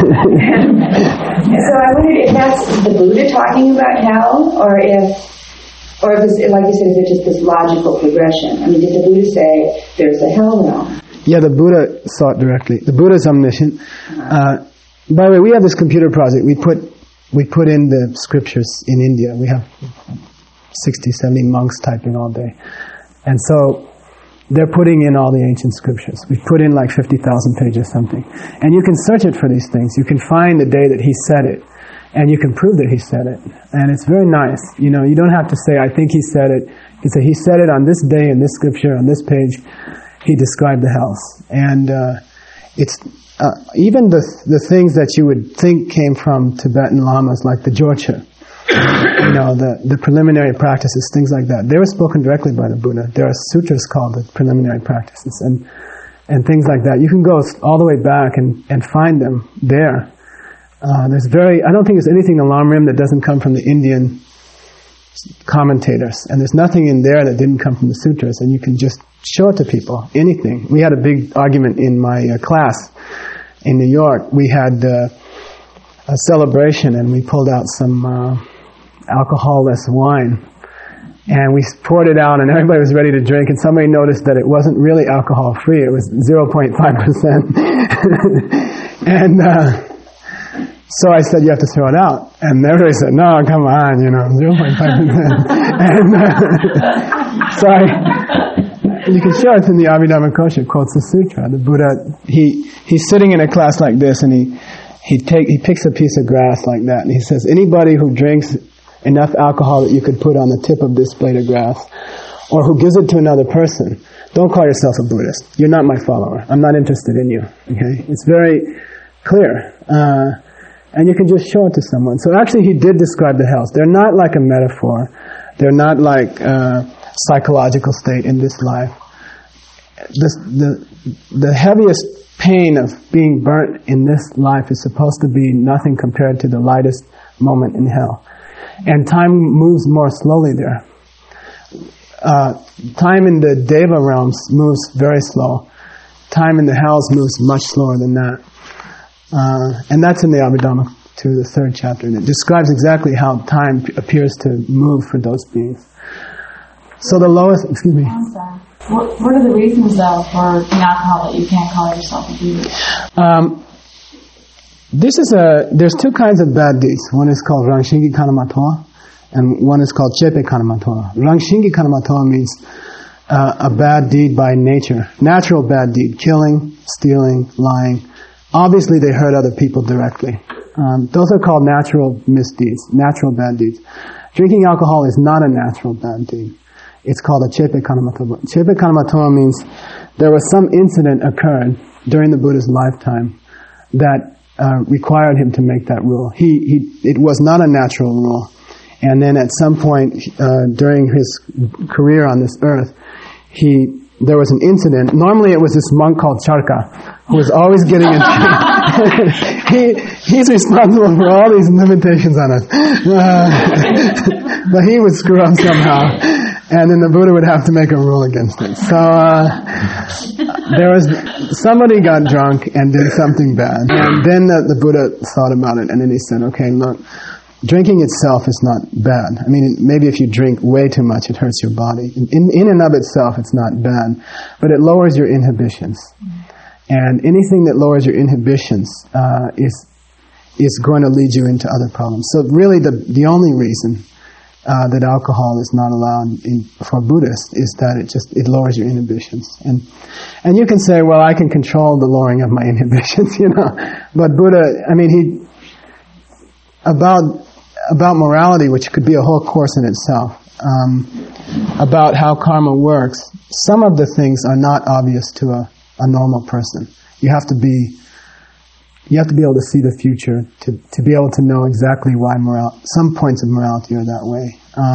So I wondered if that's the Buddha talking about hell, or if it's, like you said, if it's just this logical progression. I mean, did the Buddha say there's a hell realm? Yeah, the Buddha saw it directly. The Buddha's omniscient. By the way, we have this computer project. We put in the scriptures in India. We have 60, 70 monks typing all day. And so they're putting in all the ancient scriptures. We put in like 50,000 pages something. And you can search it for these things. You can find the day that he said it. And you can prove that he said it. And it's very nice. You know, you don't have to say, I think he said it. You say, he said it on this day in this scripture, on this page. He described the hells. And it's even the things that you would think came from Tibetan lamas, like the Jorcha, you know, the preliminary practices, things like that. They were spoken directly by the Buddha. There are sutras called the preliminary practices and things like that. You can go all the way back and find them there. I don't think there's anything in Lam Rim that doesn't come from the Indian commentators. And there's nothing in there that didn't come from the sutras. And you can just show it to people, anything. We had a big argument in my class in New York. We had a celebration and we pulled out some alcohol-less wine. And we poured it out and everybody was ready to drink, and somebody noticed that it wasn't really alcohol-free. It was 0.5%. And so I said, you have to throw it out. And everybody said, no, come on, 0.5%. And so you can show it in the Abhidharmakosha, quotes the sutra. The Buddha, he's sitting in a class like this, and he picks a piece of grass like that, and he says, anybody who drinks enough alcohol that you could put on the tip of this blade of grass, or who gives it to another person, don't call yourself a Buddhist. You're not my follower. I'm not interested in you. Okay? It's very clear. And you can just show it to someone. So actually he did describe the hells. They're not like a metaphor. They're not like a psychological state in this life. The heaviest pain of being burnt in this life is supposed to be nothing compared to the lightest moment in hell. And time moves more slowly there. Time in the Deva realms moves very slow. Time in the hells moves much slower than that. And that's in the Abhidharma to the 3rd chapter, and it describes exactly how time appears to move for those beings. So the lowest, excuse me. I'm sorry. What are the reasons though for alcohol that you can't call yourself a Buddhist? There's 2 kinds of bad deeds. One is called Rangshingi Kanamatoa, and one is called Chepe Kanamatoa. Rangshingi Kanamatoa means a bad deed by nature, natural bad deed, killing, stealing, lying. Obviously, they hurt other people directly. Those are called natural misdeeds, natural bad deeds. Drinking alcohol is not a natural bad deed. It's called a Chepe Kanamatoa. Chepe Kanamatoa means there was some incident occurred during the Buddha's lifetime that required him to make that rule. It was not a natural rule. And then at some point during his career on this earth, there was an incident. Normally it was this monk called Charka, who was always getting into he's responsible for all these limitations on us. But he would screw up somehow. And then the Buddha would have to make a rule against it. So somebody got drunk and did something bad. And then the Buddha thought about it, and then he said, okay, look, drinking itself is not bad. I mean, maybe if you drink way too much, it hurts your body. In and of itself, it's not bad. But it lowers your inhibitions. And anything that lowers your inhibitions is going to lead you into other problems. So really the only reason that alcohol is not allowed for Buddhists is that it lowers your inhibitions. And you can say, well, I can control the lowering of my inhibitions, But Buddha, I mean, about morality, which could be a whole course in itself, about how karma works, some of the things are not obvious to a normal person. You have to be You have to be able to see the future to be able to know exactly why some points of morality are that way.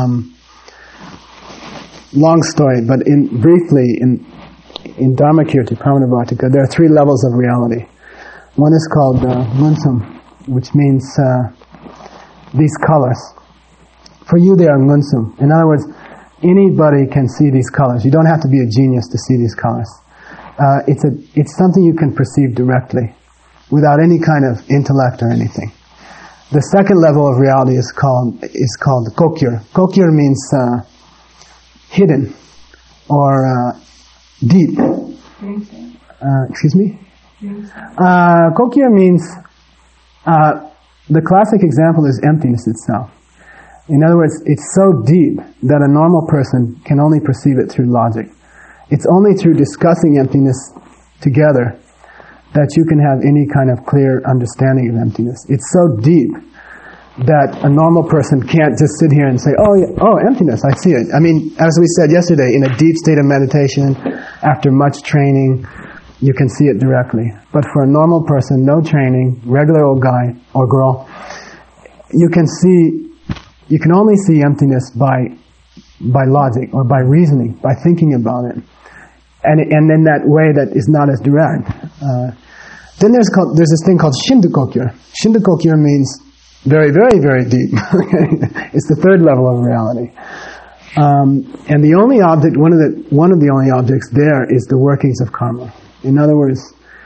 Long story, but briefly, in Dharmakirti, Pramanavartika, there are 3 levels of reality. One is called Ngunsum, which means these colors. For you, they are Ngunsum. In other words, anybody can see these colors. You don't have to be a genius to see these colors. It's something you can perceive directly, without any kind of intellect or anything. The second level of reality is called Kokyur. Kokyur means hidden or deep. Excuse me? Kokyur means the classic example is emptiness itself. In other words, it's so deep that a normal person can only perceive it through logic. It's only through discussing emptiness together that you can have any kind of clear understanding of emptiness. It's so deep that a normal person can't just sit here and say, oh, emptiness, I see it. I mean, as we said yesterday, in a deep state of meditation, after much training, you can see it directly. But for a normal person, no training, regular old guy or girl, you can only see emptiness by logic or by reasoning, by thinking about it. And in that way that is not as direct. Then there's this thing called Shindukokyur. Shindukokyur means very, very, very deep. It's the 3rd level of reality. And the only object, one of the only objects there is the workings of karma. In other words,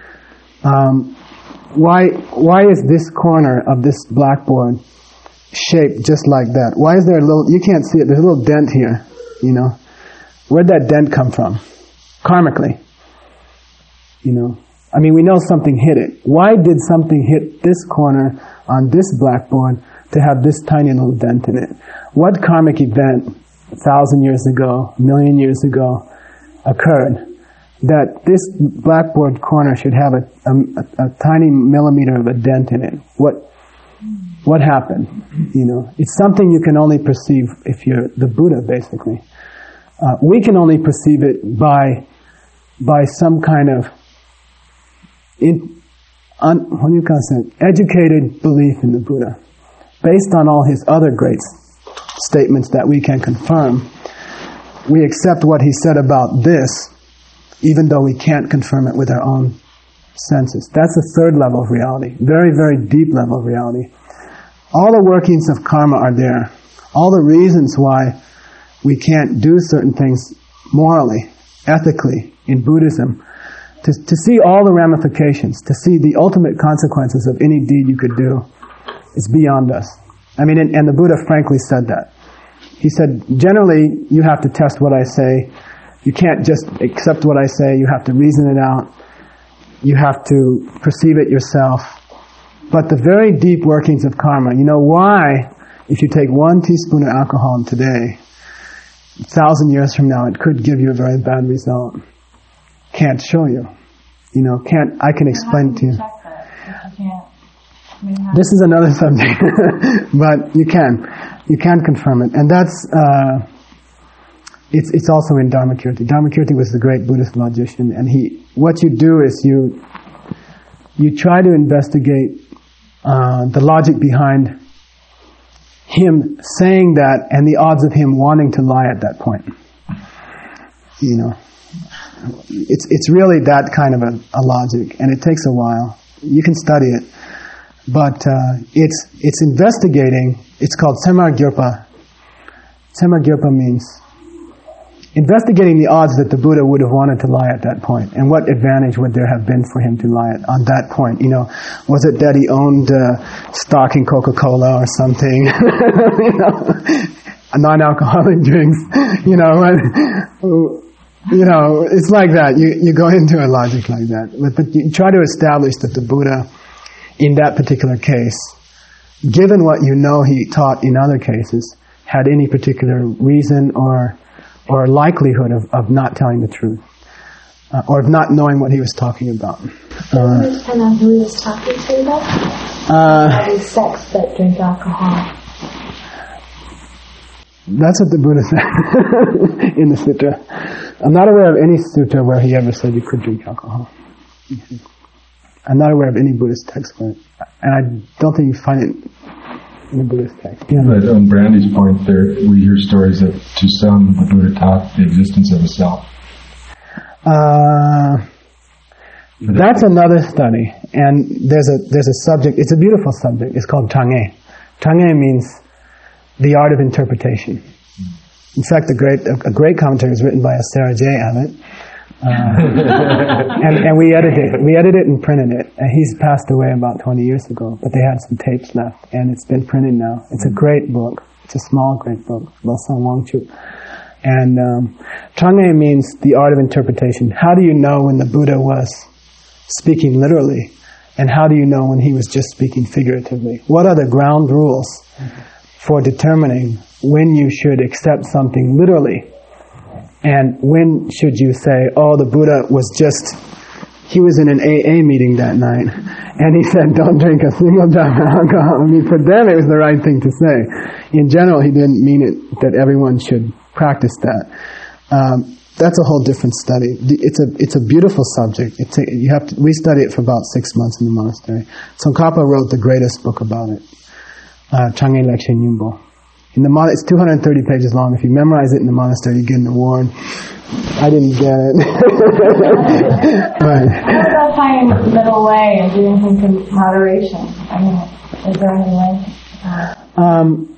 why is this corner of this blackboard shaped just like that? Why is there you can't see it, there's a little dent here, you know. Where'd that dent come from? Karmically. You know. I mean, we know something hit it. Why did something hit this corner on this blackboard to have this tiny little dent in it? What karmic event 1,000 years ago, 1,000,000 years ago occurred that this blackboard corner should have a tiny millimeter of a dent in it? What happened? You know, it's something you can only perceive if you're the Buddha, basically. We can only perceive it by some kind of educated belief in the Buddha, based on all his other great statements that we can confirm. We accept what he said about this, even though we can't confirm it with our own senses. That's the 3rd level of reality, very, very deep level of reality. All the workings of karma are there. All the reasons why we can't do certain things morally, ethically, in Buddhism, to see all the ramifications, to see the ultimate consequences of any deed you could do, is beyond us. I mean, and the Buddha frankly said that. He said, generally, you have to test what I say. You can't just accept what I say. You have to reason it out. You have to perceive it yourself. But the very deep workings of karma, you know why, if you take 1 teaspoon of alcohol today, 1,000 years from now, it could give you a very bad result. Can't show you. You know, I can explain it to you. This is another subject, but you can confirm it. And that's, it's also in Dharmakirti. Dharmakirti was the great Buddhist logician, and what you do is you try to investigate the logic behind him saying that and the odds of him wanting to lie at that point. You know, it's really that kind of a logic, and it takes a while. You can study it, but it's investigating. It's called Samargyurpa. Samargyurpa means investigating the odds that the Buddha would have wanted to lie at that point, and what advantage would there have been for him to lie on that point. You know, was it that he owned stock in Coca-Cola or something? You know, non-alcoholic drinks. You know, it's like that. You go into a logic like that, but you try to establish that the Buddha, in that particular case, given what you know he taught in other cases, had any particular reason or likelihood of not telling the truth, or of not knowing what he was talking about. Did you understand who he was talking to, though? These sects that drink alcohol. That's what the Buddha said in the sutra. I'm not aware of any sutra where he ever said you could drink alcohol. I'm not aware of any Buddhist text where, and I don't think you find it in the Buddhist text. Yeah. But on Brandy's point there, we hear stories that to some the Buddha taught the existence of a self. That's another study, and there's a subject. It's a beautiful subject. It's called Chang'e. Chang'e means the art of interpretation. In fact, a great commentary was written by a Sarah J. Abbott, and we edited it and printed it. And he's passed away about 20 years ago, but they had some tapes left, and it's been printed now. It's a great book. It's a small, great book, Losang Wangchu. And Chang'e means the art of interpretation. How do you know when the Buddha was speaking literally, and how do you know when he was just speaking figuratively? What are the ground rules for determining when you should accept something literally, and when should you say, oh, the Buddha was he was in an AA meeting that night, and he said, don't drink a single drop of alcohol. I mean, for them it was the right thing to say. In general, he didn't mean it that everyone should practice that. That's a whole different study. It's a beautiful subject. We study it for about 6 months in the monastery. Tsongkhapa wrote the greatest book about it, Chang'e Lekshe Nyingpo. It's 230 pages long. If you memorize it in the monastery, you get an award. I didn't get it. But what about finding the middle way and doing things in moderation? I mean, is there any way?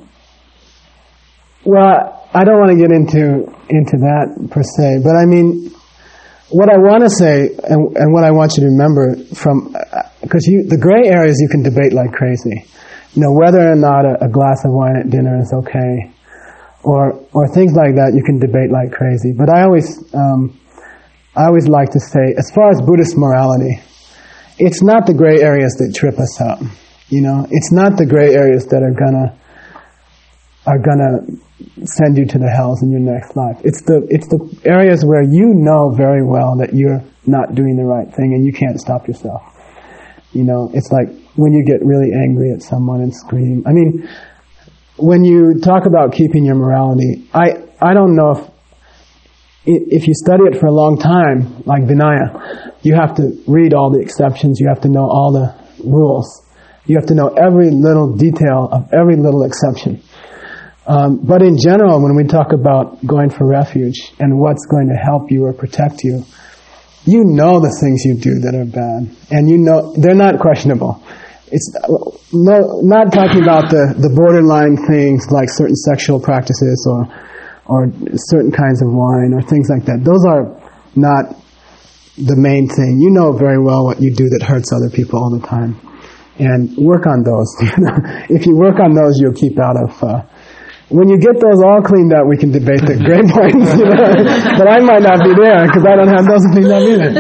Well, I don't want to get into that per se, but I mean, what I want to say and what I want you to remember because the gray areas you can debate like crazy. Whether or not a glass of wine at dinner is okay, or things like that, you can debate like crazy. But I always like to say, as far as Buddhist morality, it's not the gray areas that trip us up. It's not the gray areas that are gonna send you to the hells in your next life. It's the areas where you know very well that you're not doing the right thing and you can't stop yourself. It's like when you get really angry at someone and scream. I mean, when you talk about keeping your morality, I don't know if you study it for a long time, like Vinaya, you have to read all the exceptions, you have to know all the rules, you have to know every little detail of every little exception. But in general, when we talk about going for refuge and what's going to help you or protect you, you know the things you do that are bad, and they're not questionable. It's not talking about the borderline things like certain sexual practices or certain kinds of wine or things like that. Those are not the main thing. You know very well what you do that hurts other people all the time, and work on those. If you work on those, you'll keep out of. When you get those all cleaned up, we can debate the gray points, but I might not be there because I don't have those cleaned up either.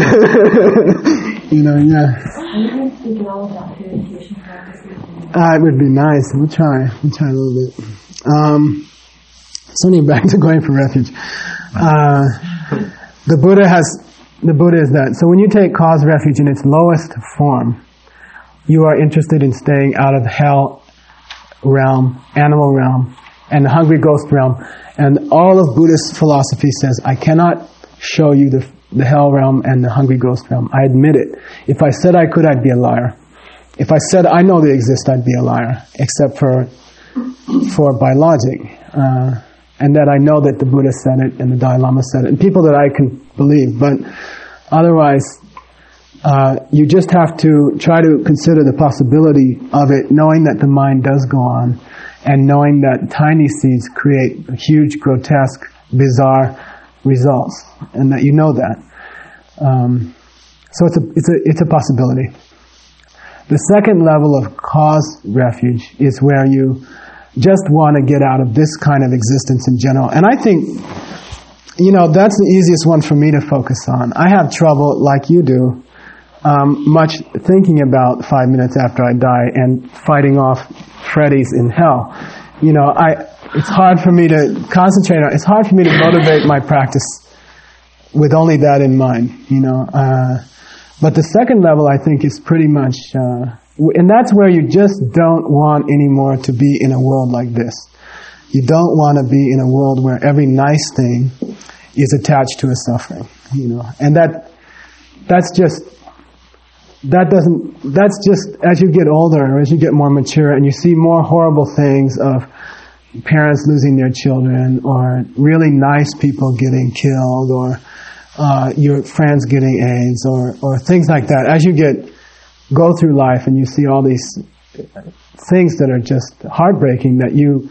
Yeah. It would be nice. We'll try a little bit. So back to going for refuge. The Buddha is that. So when you take cause refuge in its lowest form, you are interested in staying out of the hell realm, animal realm, and the hungry ghost realm. And all of Buddhist philosophy says, I cannot show you the hell realm and the hungry ghost realm. I admit it. If I said I could, I'd be a liar. If I said I know they exist, I'd be a liar, except for by logic. And that I know that the Buddha said it and the Dalai Lama said it, and people that I can believe. But otherwise, you just have to try to consider the possibility of it, knowing that the mind does go on, and knowing that tiny seeds create huge, grotesque, bizarre results, and that you know that. So it's a possibility. The second level of cause refuge is where you just want to get out of this kind of existence in general. And I think, that's the easiest one for me to focus on. I have trouble, like you do, much thinking about 5 minutes after I die and fighting off Freddy's in hell. It's hard for me to concentrate on, it's hard for me to motivate my practice with only that in mind, But the second level, I think, is pretty much, and that's where you just don't want anymore to be in a world like this. You don't want to be in a world where every nice thing is attached to a suffering, And that's just that's just as you get older, or as you get more mature, and you see more horrible things of parents losing their children, or really nice people getting killed, or your friends getting AIDS, or things like that. As you go through life and you see all these things that are just heartbreaking, that you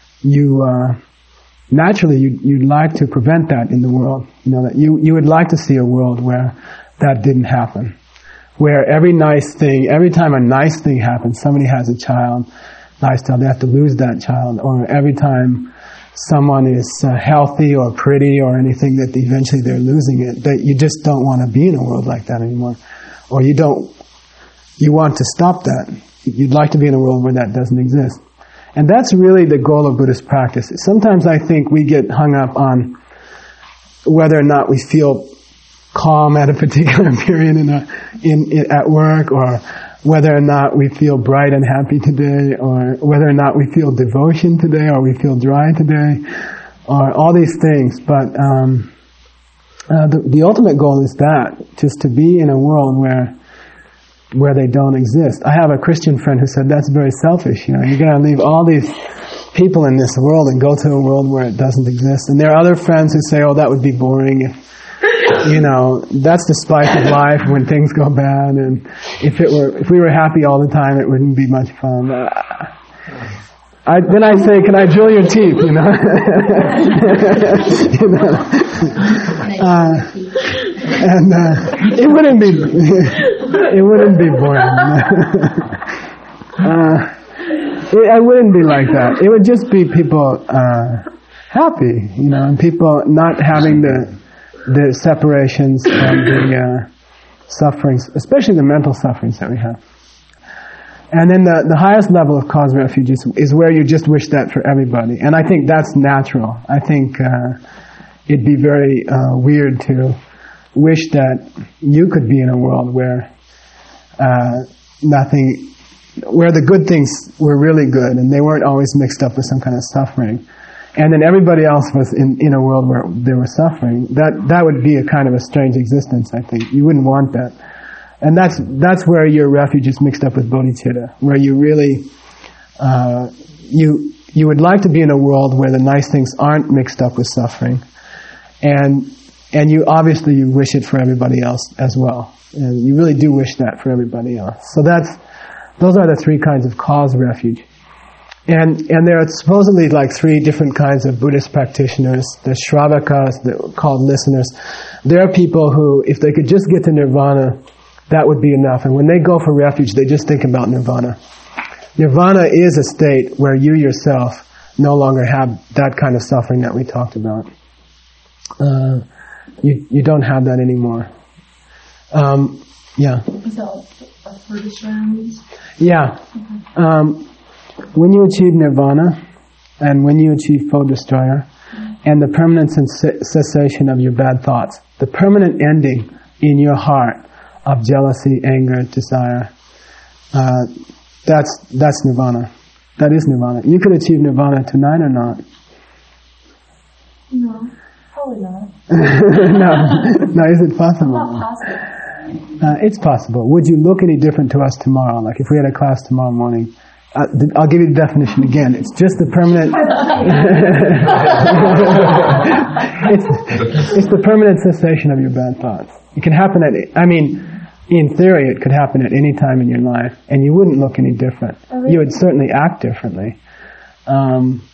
naturally you'd like to prevent that in the world. That you would like to see a world where that didn't happen, where every time a nice thing happens, somebody has a child, they have to lose that child, or every time someone is healthy or pretty or anything, that eventually they're losing it. That you just don't want to be in a world like that anymore, or you want to stop that. You'd like to be in a world where that doesn't exist. And that's really the goal of Buddhist practice. Sometimes I think we get hung up on whether or not we feel calm at a particular period at work, or whether or not we feel bright and happy today, or whether or not we feel devotion today, or we feel dry today, or all these things. But the ultimate goal is just to be in a world where they don't exist. I have a Christian friend who said that's very selfish. You're going to leave all these people in this world and go to a world where it doesn't exist. And there are other friends who say, "Oh, that would be boring. That's the spice of life when things go bad. And if we were happy all the time, it wouldn't be much fun." Then I say, "Can I drill your teeth?" And it wouldn't be boring. I wouldn't be like that. It would just be people happy, and people not having the separations and the sufferings, especially the mental sufferings that we have. And then the highest level of cause refuge is where you just wish that for everybody. And I think that's natural. I think it'd be very weird to wish that you could be in a world where where the good things were really good and they weren't always mixed up with some kind of suffering. And then everybody else was in a world where they were suffering. That would be a kind of a strange existence, I think. You wouldn't want that. And that's where your refuge is mixed up with bodhicitta, where you really you would like to be in a world where the nice things aren't mixed up with suffering, and you obviously you wish it for everybody else as well, and you really do wish that for everybody else. So those are the three kinds of cause refuge. And there are supposedly like three different kinds of Buddhist practitioners. The Shravakas, called listeners. There are people who, if they could just get to nirvana, that would be enough. And when they go for refuge, they just think about nirvana. Nirvana is a state where you yourself no longer have that kind of suffering that we talked about. You don't have that anymore. Yeah. Is that a Buddhist round? Yeah. When you achieve nirvana, and when you achieve foe destroyer, and the permanent cessation of your bad thoughts, the permanent ending in your heart of jealousy, anger, desire, that's nirvana. That is nirvana. You could achieve nirvana tonight or not? No, probably not. No, is it possible? Not possible. It's possible. Would you look any different to us tomorrow? Like if we had a class tomorrow morning, I'll give you the definition again. It's just the permanent. it's the permanent cessation of your bad thoughts. It can happen in theory, it could happen at any time in your life, and you wouldn't look any different. Oh, really? You would certainly act differently, and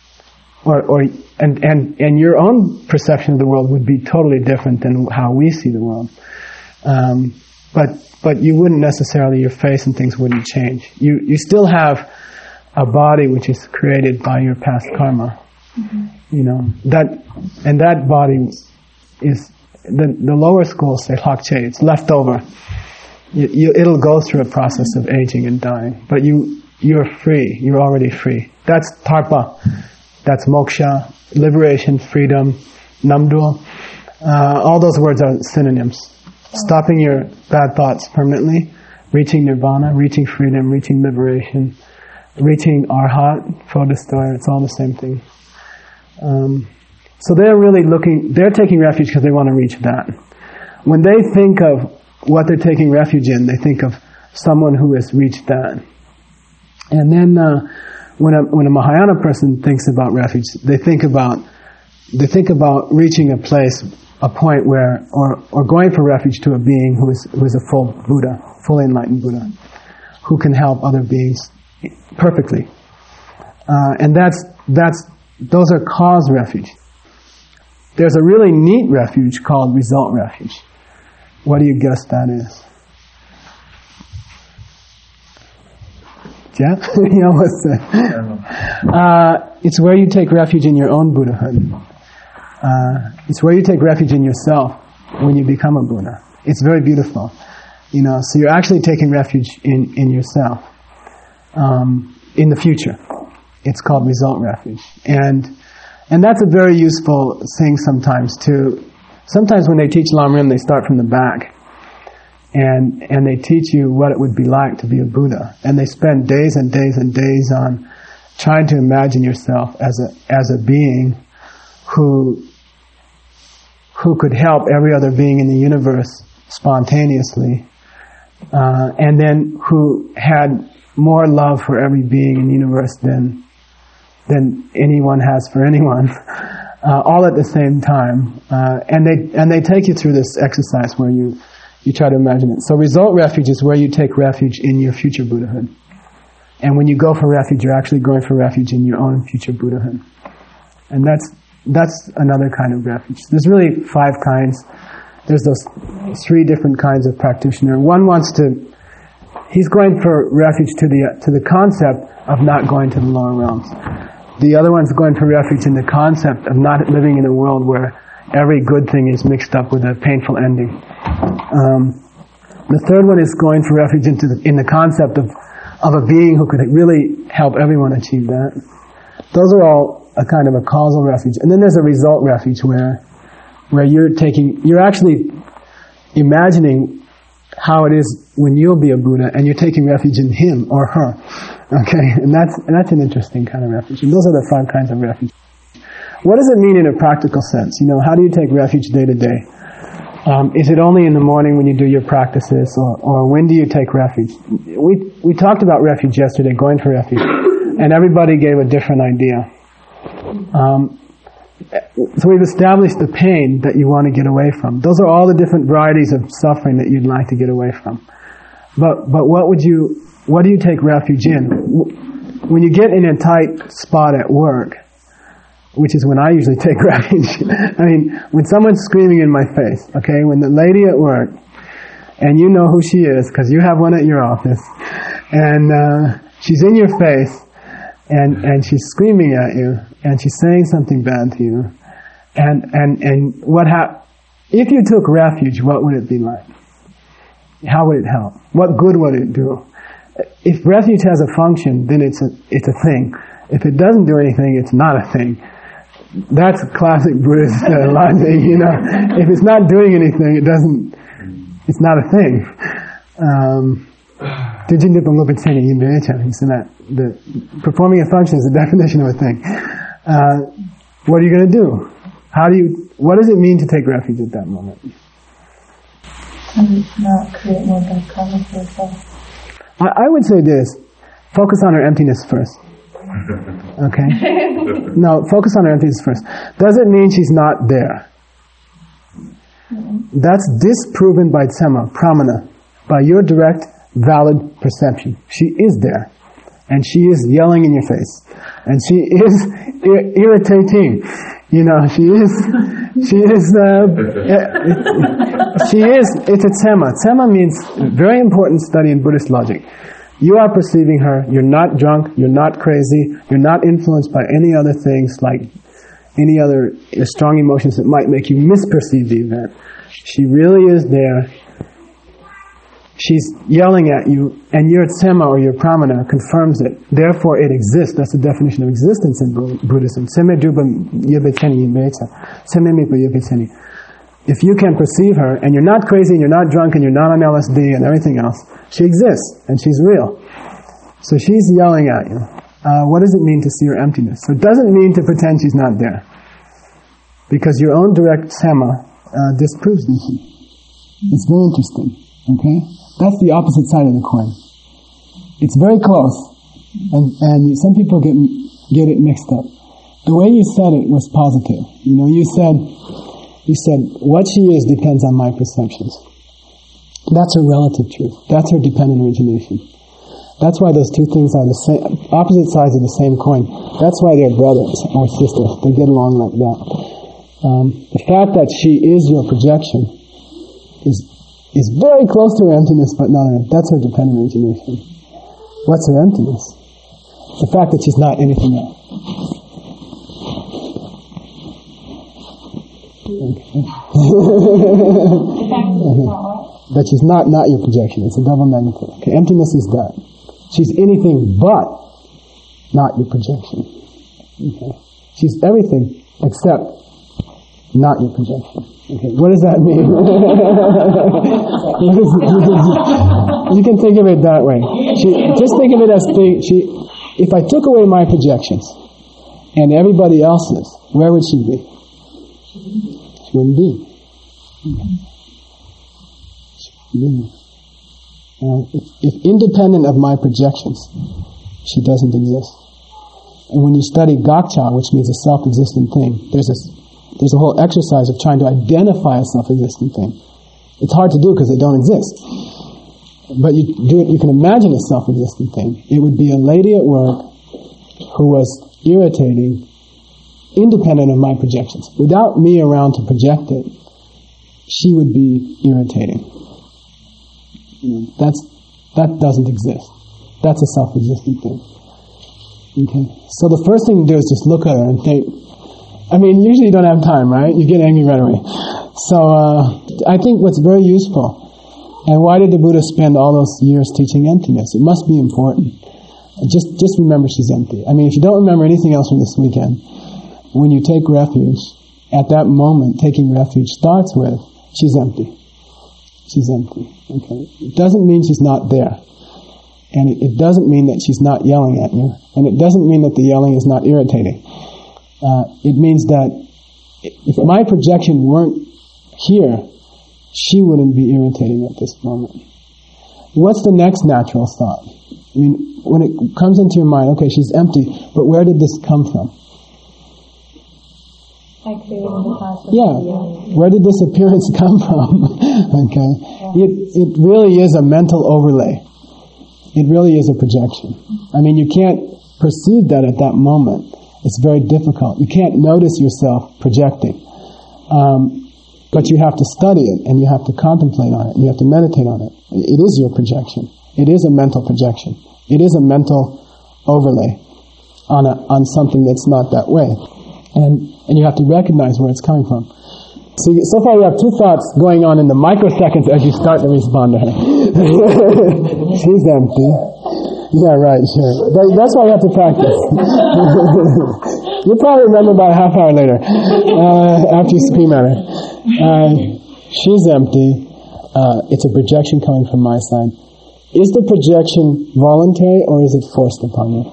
your own perception of the world would be totally different than how we see the world. But you wouldn't necessarily, your face and things wouldn't change. You still have a body which is created by your past karma. Mm-hmm. That body is the lower schools say lakche, it's left over. It'll go through a process of aging and dying, but you're free. You're already free. That's tarpa. That's moksha, liberation, freedom, namdul. All those words are synonyms. Stopping your bad thoughts permanently, reaching nirvana, reaching freedom, reaching liberation, reaching arhat, foe destroyer, it's all the same thing. So they're taking refuge because they want to reach that. When they think of what they're taking refuge in, they think of someone who has reached that. And then when a Mahayana person thinks about refuge, they think about reaching a place, a point where, or going for refuge to a being who is a full Buddha, fully enlightened Buddha, who can help other beings perfectly. And those are cause refuge. There's a really neat refuge called result refuge. What do you guess that is? Jeff? You almost said. It's where you take refuge in your own Buddhahood. It's where you take refuge in yourself when you become a Buddha. It's very beautiful. So you're actually taking refuge in yourself in the future. It's called result refuge. And that's a very useful thing sometimes too. Sometimes when they teach Lamrim, they start from the back. And they teach you what it would be like to be a Buddha. And they spend days and days and days on trying to imagine yourself as a being who could help every other being in the universe spontaneously, and then who had more love for every being in the universe than anyone has for anyone, all at the same time. And they take you through this exercise where you try to imagine it. So result refuge is where you take refuge in your future Buddhahood. And when you go for refuge, you're actually going for refuge in your own future Buddhahood. And that's another kind of refuge. There's really 5 kinds. There's those 3 different kinds of practitioner. One he's going for refuge to the concept of not going to the lower realms. The other one's going for refuge in the concept of not living in a world where every good thing is mixed up with a painful ending. The third one is going for refuge in the concept of a being who could really help everyone achieve that. Those are all a kind of a causal refuge. And then there's a result refuge where you're actually imagining how it is when you'll be a Buddha, and you're taking refuge in him or her. Okay, and that's an interesting kind of refuge. And those are the 5 kinds of refuge. What does it mean in a practical sense? How do you take refuge day to day? Is it only in the morning when you do your practices, or when do you take refuge? We talked about refuge yesterday, going for refuge, and everybody gave a different idea. So we've established the pain that you want to get away from. Those are all the different varieties of suffering that you'd like to get away from. But what do you take refuge in? When you get in a tight spot at work, which is when I usually take refuge. I mean, when someone's screaming in my face, okay, when the lady at work, and you know who she is because you have one at your office, and she's in your face, and she's screaming at you, and she's saying something bad to you, and if you took refuge, what would it be like? How would it help? What good would it do? If refuge has a function, then it's a thing. If it doesn't do anything, it's not a thing. That's classic Buddhist logic, If it's not doing anything, it's not a thing. He said that performing a function is the definition of a thing. What are you going to do? What does it mean to take refuge at that moment? Not create more karma for yourself. I would say this: focus on her emptiness first. Okay? No, focus on her emptiness first. Doesn't mean she's not there. That's disproven by Tsema, pramana, by your direct, valid perception. She is there. And she is yelling in your face. And she is irritating. It's a Tsema. Tsema means very important study in Buddhist logic. You are perceiving her, you're not drunk, you're not crazy, you're not influenced by any other things like any other strong emotions that might make you misperceive the event. She really is there. She's yelling at you, and your Tsema or your pramana confirms it. Therefore it exists. That's the definition of existence in Buddhism. If you can perceive her, and you're not crazy, and you're not drunk, and you're not on LSD and everything else, she exists, and she's real. So she's yelling at you. What does it mean to see her emptiness? So it doesn't mean to pretend she's not there. Because your own direct Tsema disproves this. It's very interesting. Okay? That's the opposite side of the coin. It's very close, and some people get it mixed up. The way you said it was positive. You said what she is depends on my perceptions. That's her relative truth. That's her dependent origination. That's why those two things are the same, opposite sides of the same coin. That's why they're brothers or sisters. They get along like that. The fact that she is your projection is very close to her emptiness, but not her. That's her dependent origination. What's her emptiness? The fact that she's not anything else. That she's not your projection. It's a double negative. Okay, emptiness is that. She's anything but not your projection. Okay. She's everything except not your projection. Okay, what does that mean? You can think of it that way. Just think of it as if I took away my projections and everybody else's, where would she be? She wouldn't be. If independent of my projections, she doesn't exist. And when you study Gakcha, which means a self-existent thing, there's a whole exercise of trying to identify a self-existent thing. It's hard to do because they don't exist. But you do it. You can imagine a self-existent thing. It would be a lady at work who was irritating, independent of my projections. Without me around to project it, she would be irritating. That doesn't exist. That's a self-existent thing. Okay. So the first thing to do is just look at her and think. Usually you don't have time, right? You get angry right away. So I think what's very useful, and why did the Buddha spend all those years teaching emptiness? It must be important. Just remember she's empty. If you don't remember anything else from this weekend, when you take refuge, at that moment, taking refuge starts with, she's empty. She's empty. Okay. It doesn't mean she's not there. And it doesn't mean that she's not yelling at you. And it doesn't mean that the yelling is not irritating. It means that if my projection weren't here, she wouldn't be irritating at this moment. What's the next natural thought? When it comes into your mind, okay, she's empty, but where did this come from? Yeah, where did this appearance come from? Okay, it really is a mental overlay. It really is a projection. You can't perceive that at that moment. It's very difficult. You can't notice yourself projecting. But you have to study it, and you have to contemplate on it, and you have to meditate on it. It is your projection. It is a mental projection. It is a mental overlay on something that's not that way. And you have to recognize where it's coming from. So far you have two thoughts going on in the microseconds as you start to respond to her. She's empty. Yeah, right, sure. That's why you have to practice. You'll probably remember about a half hour later, after you scream at her. She's empty. It's a projection coming from my side. Is the projection voluntary or is it forced upon you?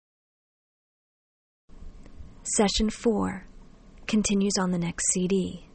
Session 4 continues on the next CD.